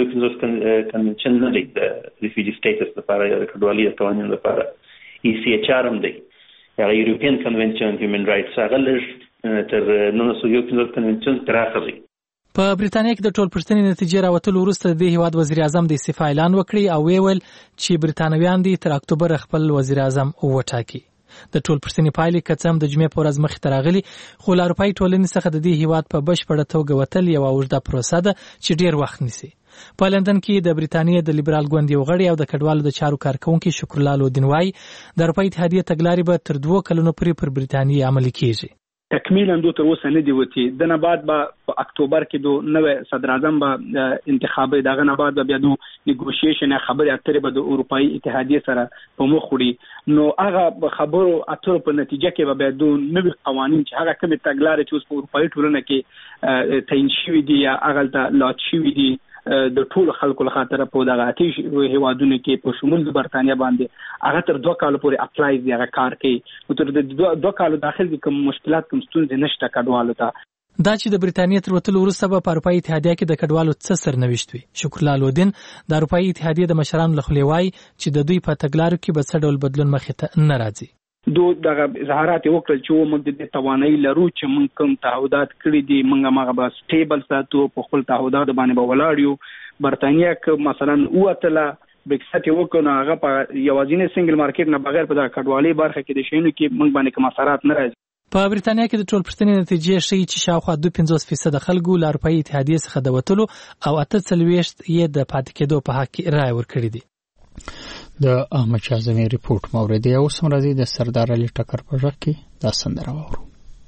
1951 کنوینشن نه دی د ریفیوجی سټیټس لپاره یا د کډوالۍ قوانینو لپاره، ECHR هم دی یا یورپین کنوینشن هیومن رائټس، هغه لږ تر 1951 کنوینشن پراخه دی.
په بریتانیا کې د ټولپوښتنې نتیجې راوتلو وروسته د هیواد وزیر اعظم د استعفا اعلان وکړي او ویل چې بریتانویان دي تر اکتوبر خپل وزیر اعظم وټاکي. د ټولپوښتنې پایلې که څه هم د جمعې په ورځ مخې ته راغلي، خو له اروپאי ټولنې څخه د دې هیواد په بشپړه توګه وتل یوه اوږده پروسه ده چې ډېر وخت نیسي. په لندن کې د بریتانیې د لیبرال ګوند یو غړی او د کډوالو د چارو کارکونکي شکرالله لودین وايي د اروپا اتحادیې تګلارې به تر 2 کلونو پورې پر بریتانیې عملي کیږي.
تکمیلا دوی تر اوسه نه دی وتی د نه بعد به په اکتوبر کې دو نوې صدر اعظم به انتخابي دغه نه بعد بیا دو نیګوشیشن خبرې اترې به د اروپאי اتحادیه سره په مخ وړي نو هغه خبرو اترو په نتیجه کې به دو نوې قوانين چې هغه کومه تګلارې چې اوس په اروپאי ټولنه کې تعین شوي دي یا هغه د لاټ شوي دي د ټول خلکو له خاطر په دغه اتیش هیوادونو کې په شمول د برتانیا باندې هغه تر 2 کال پورې اپلای دی هغه کار کوي نو تر د 2 کال داخل کې کوم مشکلات کوم ستونزې نشته کډوالو ته
دا چې د برتانیې تر وتلو وروسته به په اروپאי اتحادیه کې د کډوالو څه سرنوشت وي شکرلال ودین د اروپאי اتحادیه د مشرانو له خوا وایي چې د دوی په تګلارو کې به څه ډول بدلون مخې ته نه راځي
دو دغه اظهارات وکړل چې موږ د توانایي لرو چې موږ کوم تعهدات کړی دي موږ هغه به سټیبل ساتو په خپل تعهدات باندې به ولاړ یو برتانیا که مثلا اوتله بریکسټ وکړو هغه په یوازینی سنگل مارکیټ نه بغیر په دغه کډوالۍ برخه کې د شینو کې موږ باندې کوم اثرات نه راځي
په برتانیا کې د ټول پښتنې نتیجې ښیي چې شاوخوا 2.50% خلکو له اروپאי اتحادیې څخه د وتلو او 48 یې د پاتې کېدو په حق کې رائے ورکړې دي
د احمد شاه زمي ریپورت مورد یو سمرازي د سردار علي ټکر په ژغ کې دا سندره وورو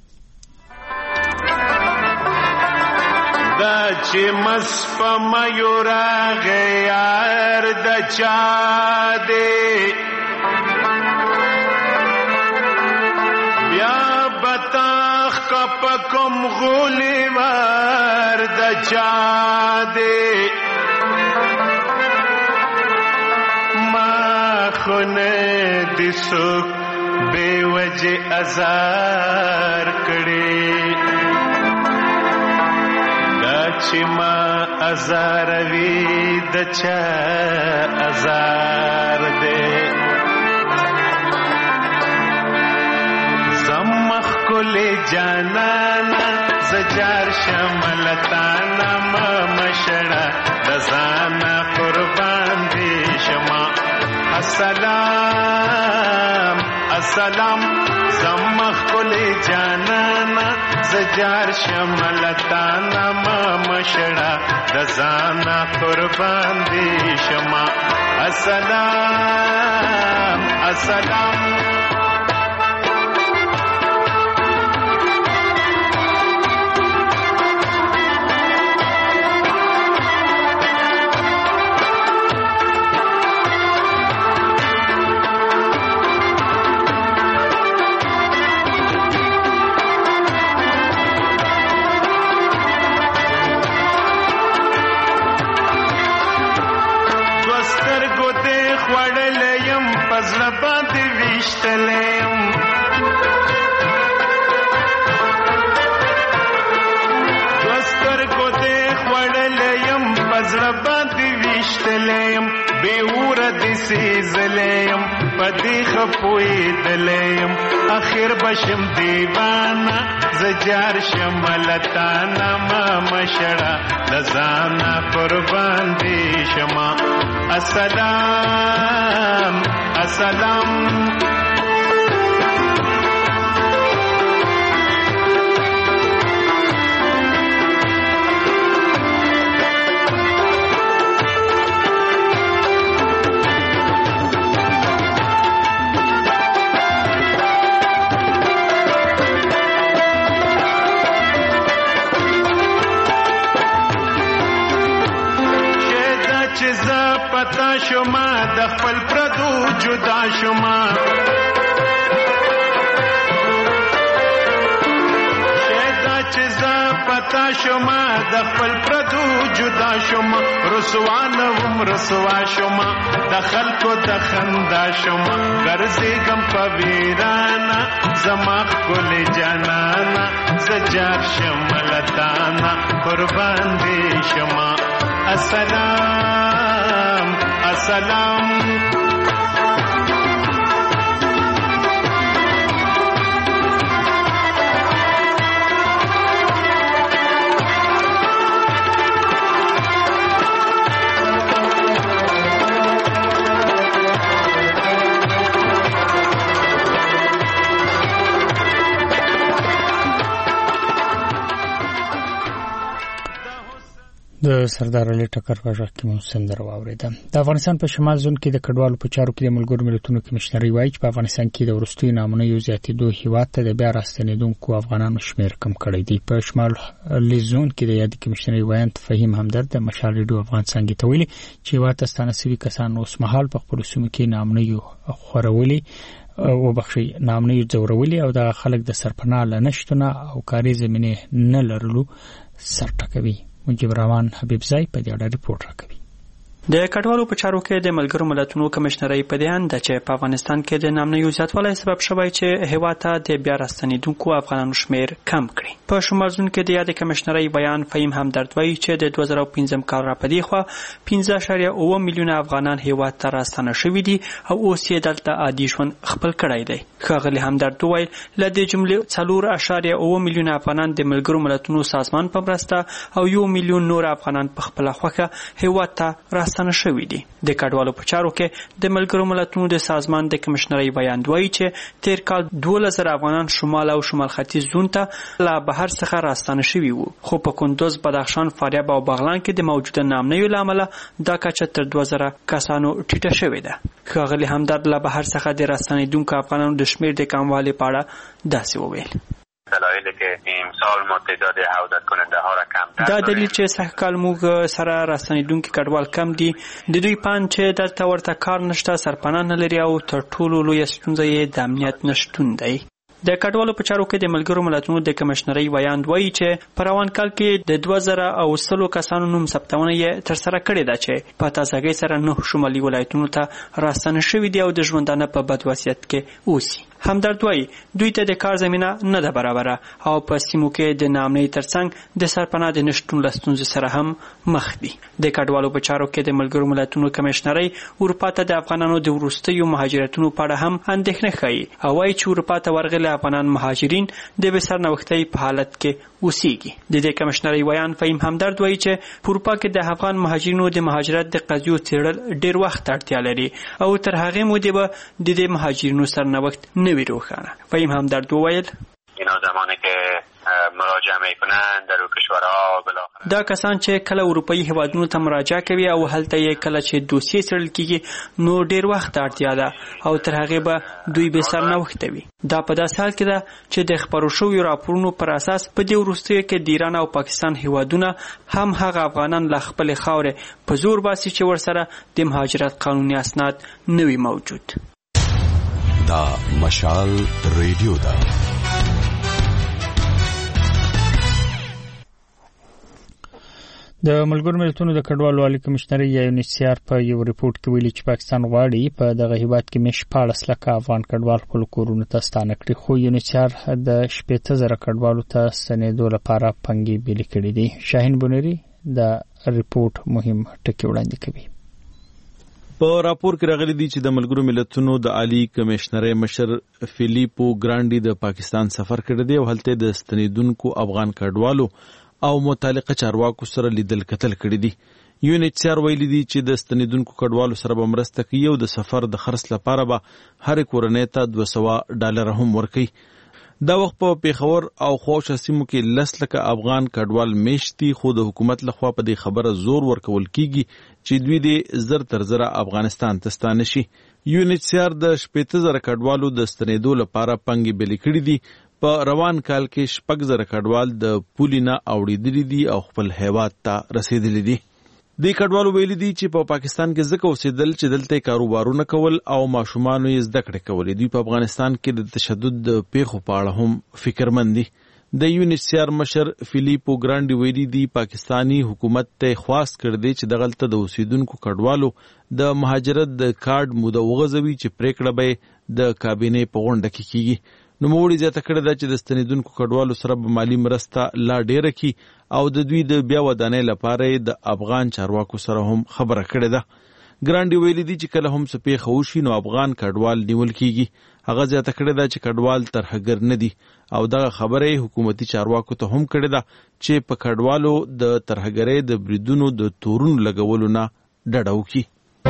دا چې مصف ميورا غيار د چا دې بیا بتاخ کپکم غولي ور د چا دې خونه د سوک بے وجه ازار کړي دا چې ما ازار وی د چا ازار دې زمخ کله جانانا زجار شملتانا ما مشړه د زانا قربان دې شما السلام السلام زمخ کلی جانانا زجار شملتانا ما مشړه د زانا قربان دی شما السلام السلام سیزلیم پدی خپوی دلیم اخر بشم دیوانا زجار شملتانا ما مشڑا لزانا قربان دی شما السلام السلام پتا شما د خپل پردو جدا شما شیدا چې ز پتا شما د خپل پردو جدا شما رسوانم رسوا شما د خلکو د خندا شما ګرځي غم پویرانا زما کول جانانا زجار شملتانا قربان دی شما السلام السلام
د سردار علي ټکر په ځای کې مو سندره واوریده. د افغانستان په شمال زون کې د کډوالو په چارو کې د ملګرو ملتونو کمشنري وایي چې په افغانستان کې د وروستیو نامونو یو زیاتېدو هیواد ته د بیا راستنېدونکو افغانانو شمېر کم کړی دی. په شمال زون کې د یاد کمشنري وایي فهیم همدرد د مشال ریډیو افغان څنګه ته ویلي چې هیواد ته ستانه سوي کسان اوس مهال په خپلو سیمو کې نامونه خورولي او بخشي نامونه ځورولي او د خلک د سرپناه له نشتونه او کاري زمینه نه لرلو سرټکوي. مجيب رحمان حبیبزای په دې اړه ریپورت راکوي.
د کډوالو په چارو کې د ملګرو ملتونو کمشنري په دیان د چې په افغانستان کې د نامنیو زیاتوالي سبب شوی چې هیواد ته د بیا راستنېدونکو افغانانو شمیر کم کړي. په شمال زون کې د یاد کمشنري بیان فهیم همدرد وایي چې د 2015 کال را پدې خو 15.9 میلیونه افغانان هیواد ته راستنه شوي دي او اوس یې دلته عادي ژوند خپل کړی دی. ښاغلي همدرد وایي له دې جملې 4.9 میلیونه افغانان د ملګرو ملتونو سازمان په مرسته او 1 میلیون نور افغانان په خپل خوښه هیواد ته راستنه شوي دي. د کډوالو په چارو کې د ملګرو ملتونو د سازمان د کمشنري بیان وایي چې تیر کال 12,000 افغانان شمال او شمال ختیځ زون ته له بهر څخه راستنه شوي وو، خو په کندوز، بدخشان، فاریاب او بغلان کې د موجوده نامنیو له امله دا کچه تر 2000 کسانو ټیټه شوې ده. ښاغلي همدرد له بهر څخه د راستنېدونکو افغانانو د شمیر د کموالي په اړه داسې وویل.
دلایلی که امسال ما تعداد عودت کننده ها را کمتر
دا دلیل چې سږکال موږ سره راستنېدونکي کډوال کم دي، د دوی پان چې دلته ورته کار نشته، سرپناه نه لري او تر ټولو لویه ستونزه یې د امنیت نشتون دی. د کډوالو په چارو کې د ملګرو ملتونو د کمشنري ویاند وایي چې په روان کال کې د 2010 کسانو نوم ثبتونه یې تر سره کړې ده چې په تازګۍ سره 9 شمالي ولایتونو ته راستنه شوي دي او د ژوندانه په بد وضعیت کې اوسي. همدرد وایي دوی ته د کار زمینه نه ده برابره او په سیمو کې د نامنۍ ترڅنګ د سرپناه د نشتون له ستونزې سره هم مخ دي. د کډوالو په چارو کې د ملګرو ملتونو کمشنري اروپا ته د افغانانو د وروستیو مهاجرتونو په اړه هم اندېښنه ښيي او وایي چې اروپا ته ورغلي افغانان مهاجرین د بې سرنوښتۍ په حالت کې اوسیږي. د دې کمشنري ویان فهیم همدرد وایي چې په اروپا کې د افغان مهاجرینو د مهاجرت د قضیو څېړل ډېر وخت اړتیا لري او تر هغې مودې به د دې مهاجرینو سرنوښت نه وي روښانه. فهیم همدرد وویل
اینا زمانی که مراجعه میکنن در کشورها بالاخره
دا کسان چې کله اروپאי هیوادونو ته مراجعه کوي او هلته یې کله چې دوسیې څېړل کیږي نو ډیر وخت اړتیا ده او تر هغې به دوی بې سرنوښته وي. دا په داسې حال کې ده چې د خپرو شویو راپورونو پر اساس په دې وروستیو کې د ایران او پاکستان هیوادونه هم هغه افغانان له خپلې خاورې په زور باسي چې ورسره د مهاجرت قانوني اسناد نه وي موجود.
دا مشال ریډیو ده.
د ملګرو ملتونو د کډوالو عالی کمشنري یا یونیسیار په یو ریپورت کې ویلي چې پاکستان غواړي په دغه هیواد کې مش 14 لکه افغان کډوال خپل کورونو ته ستانه کړي، خو یونیسیار د 18000 کډوالو ته ستنېدو لپاره پنګې بیل کړي دي. شاهین بونری د ریپورت مهم ټکی وړاندې کوي.
په راپور کې راغلي دي چې د ملګرو ملتونو د عالی کمشنري مشر فیلیپو ګرانډي د پاکستان سفر کړی دی او هلته د ستنېدونکو افغان کډوالو او متعلقه چارواکو سره لیدل کتل کړی دي. یونیسیار ویلي دي چې د ستنېدونکو کډوالو سره به مرسته کوي او د سفر د خرڅ لپاره به هر کورنۍ ته $200 هم ورکوي. دا وخت په پیښور او خوشا سیمو کې 10 لکه افغان کډوال میشتي، خو د حکومت لخوا په دې خبره زور ورکول کیږي چې دوی د زر تر زره افغانستان ته ستانه شي. یونیسیار د 18000 کډوالو د ستنېدو لپاره پنګې بیل کړي دي. په روان کال کې 6000 کډوال د پولینا اوړېدلي دي او خپل هیواد ته رسیدلي دي. د کډوالو ویلي دي چې په پاکستان کې ځکه اوسېدل چې دلته کاروبارونه کول او ماشومان یې زده کړې کولې. دوی په افغانستان کې د تشدد د پیښو په اړه هم فکرمند دي. د یونیسیار مشر فیلیپو ګرانډي ویلي دي پاکستانی حکومت ته خواست کړی دی چې دغلته د اوسیدونکو کډوالو د مهاجرت د کارت موده وغځوي چې پریکړه به د کابینې په غونډه کې کیږي. نوموړي زیاته کړې ده چې د ستنېدونکو کډوالو سره به مالي مرسته لا ډېره کړي او د دوی د بیا ودانۍ لپاره د افغان چارواکو سره هم خبره کړې ده. ګرانډي ویلي دي چې کله هم څه پیښه وشي نو افغان کډوال نیول کیږي. هغه زیاته کړې ده چې کډوال ترهګر نه دي او دغه خبره حکومتي چارواکو ته هم کړې ده چې په کډوالو د ترهګرۍ د بریدونو د تورونو لګولو نه ډډه وکړي.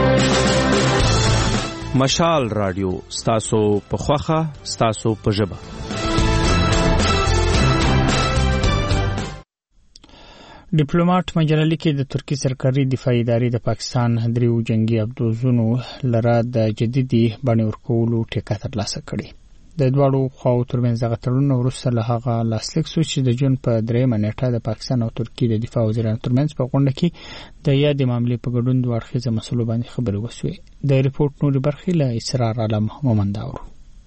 مشال رادیو ستاسو په خوخه ستاسو په ژبه.
ډیپلوماټ مجله لیکي د ترکی سرکاري دفاعي ادارې د پاکستان دریو جنگي ابدوزونو لره د جديدي بڼې ورکولو ټیکه ترلاسه کړې. د دواړو خواو ترمنځ دغه تړون وروسته له هغه لاسلیک شو چې د جون په 3 نیټه د پاکستان او ترکیې د دفاع وزیرانو ترمنځ په غونډه کې د یادې معاملې په ګډون دوه اړخیزه مسلو باندې خبرې وشوې. د ریپورت نورې برخې له اسرار عالم مومنداور.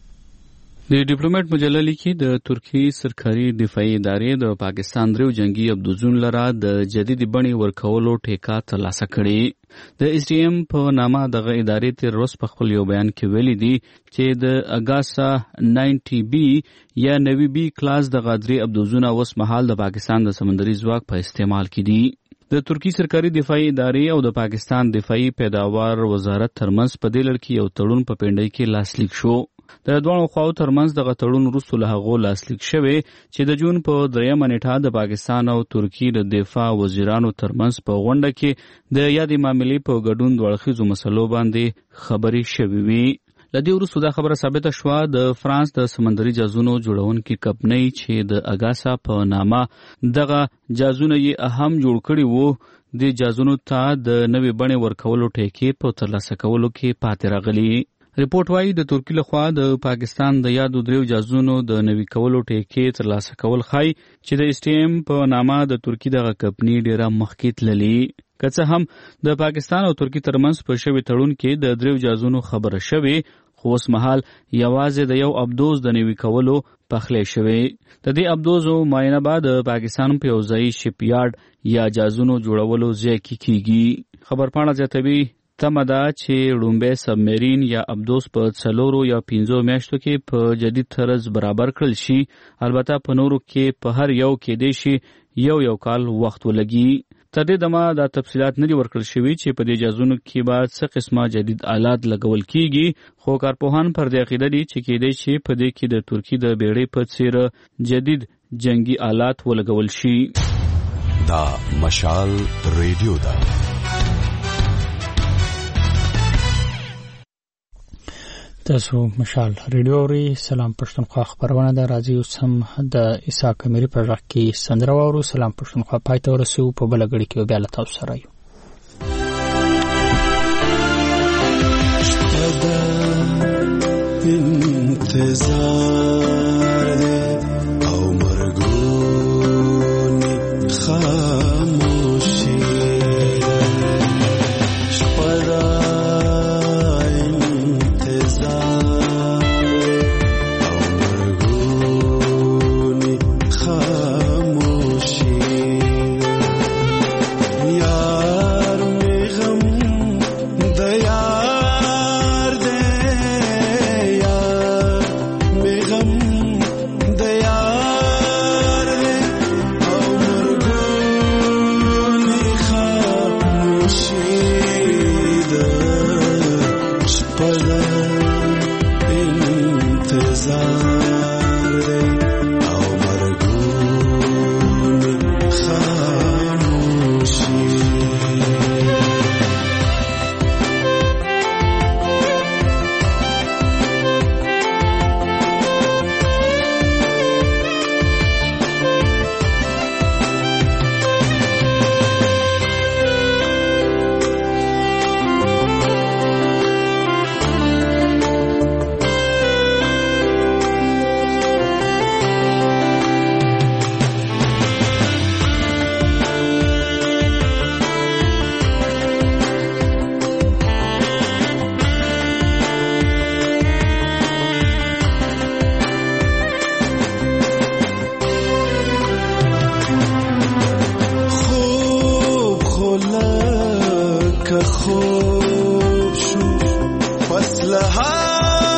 د ډیپلوماټ مجله لیکي د ترکی سرکاري دفاعي ادارې د پاکستان دریو جنگي ابدوزون لره د جديد بڼې ورکولو ټیکه ترلاسه کړې. د اس ډي ام په نامه دغه ادارې تر اوسه په خپل یو بیان کې ویلي دي چې د اګاسا 90 بي یا 90 بي کلاس د غادري ابدوزونه اوس مهال د پاکستان د سمندري ځواک په استعمال کې دي. د ترکی سرکاري دفاعي ادارې او د پاکستان دفاعي پیداوار وزارت ترمنځ په دې لړ کې یو تړون په پنډۍ کې لاسلیک شو. د دوه خواو ترمنځ دغه تړون وروسته له هغه لاسلیک شوی چې د جون په 3 نیټه د پاکستان او ترکی د دفاع وزیرانو ترمنځ په غونډه کې د یادې معاملې په ګډون دوه اړخیزو مسلو باندې خبرې شوې وي. لدې وروسته دا خبره ثابته شوه د فرانس د سمندري جازونو جوړونکي کمپنۍ چې د اګاسا په نامه دغه جازونه یې اهم جوړ کړي وو د جازونو ته د نوې بڼې ورکولو ټیکې په ترلاسه کولو کې پاتې راغلي. ریپورت وايي د ترکی لخوا د پاکستان د یادو دریو جازونو د نوي کولو ټیکې ترلاسه کول ښایي چې د اس ټي ام په نامه د ترکی دغه کمپنۍ ډیره مخکې تللي. که څه هم د پاکستان او ترکی ترمنځ په شوي تړون کې د دریو جازونو خبره شوې، خو اوس مهال یوازې د یو ابدوز د نوي کولو پخلی شوی. د دې ابدوزو معاینه به د پاکستان په یو ځایي شپ یارډ یا جازونو جوړولو ځای کې کیږي. خبرپاڼه زیاتوي تمه ده چې لومبی سبمرین یا ابدوز په 4 یا 5 میاشتو کې په جدید طرز برابر کړل شي. البته په نورو کې په هر یو کې دی شي یو کال وخت ولګي. تر دې دمه دا تفصیلات نه دي ورکړل شوي چې په دې جازونو کې به څه قسمه جدید آلات لګول کیږي، خو کارپوهان پر دې عقیده دي چې کېدای شي په دې کې د ترکی د بیړۍ په څیر جدید جنگي آلات ولګول شي.
دا مشال ریډیو ده.
تاسو مشال ریډیو ری سلام پښتونخوا خبرونه ده. راځي اوس هم د عیسی کمیری په ځای کې سندره واورو. سلام پښتونخوا پای ته ورسو په بل غړي کې بیا له تاسو سره یو.
انتظار او مرګونی خاموشي خوب شو فصل ها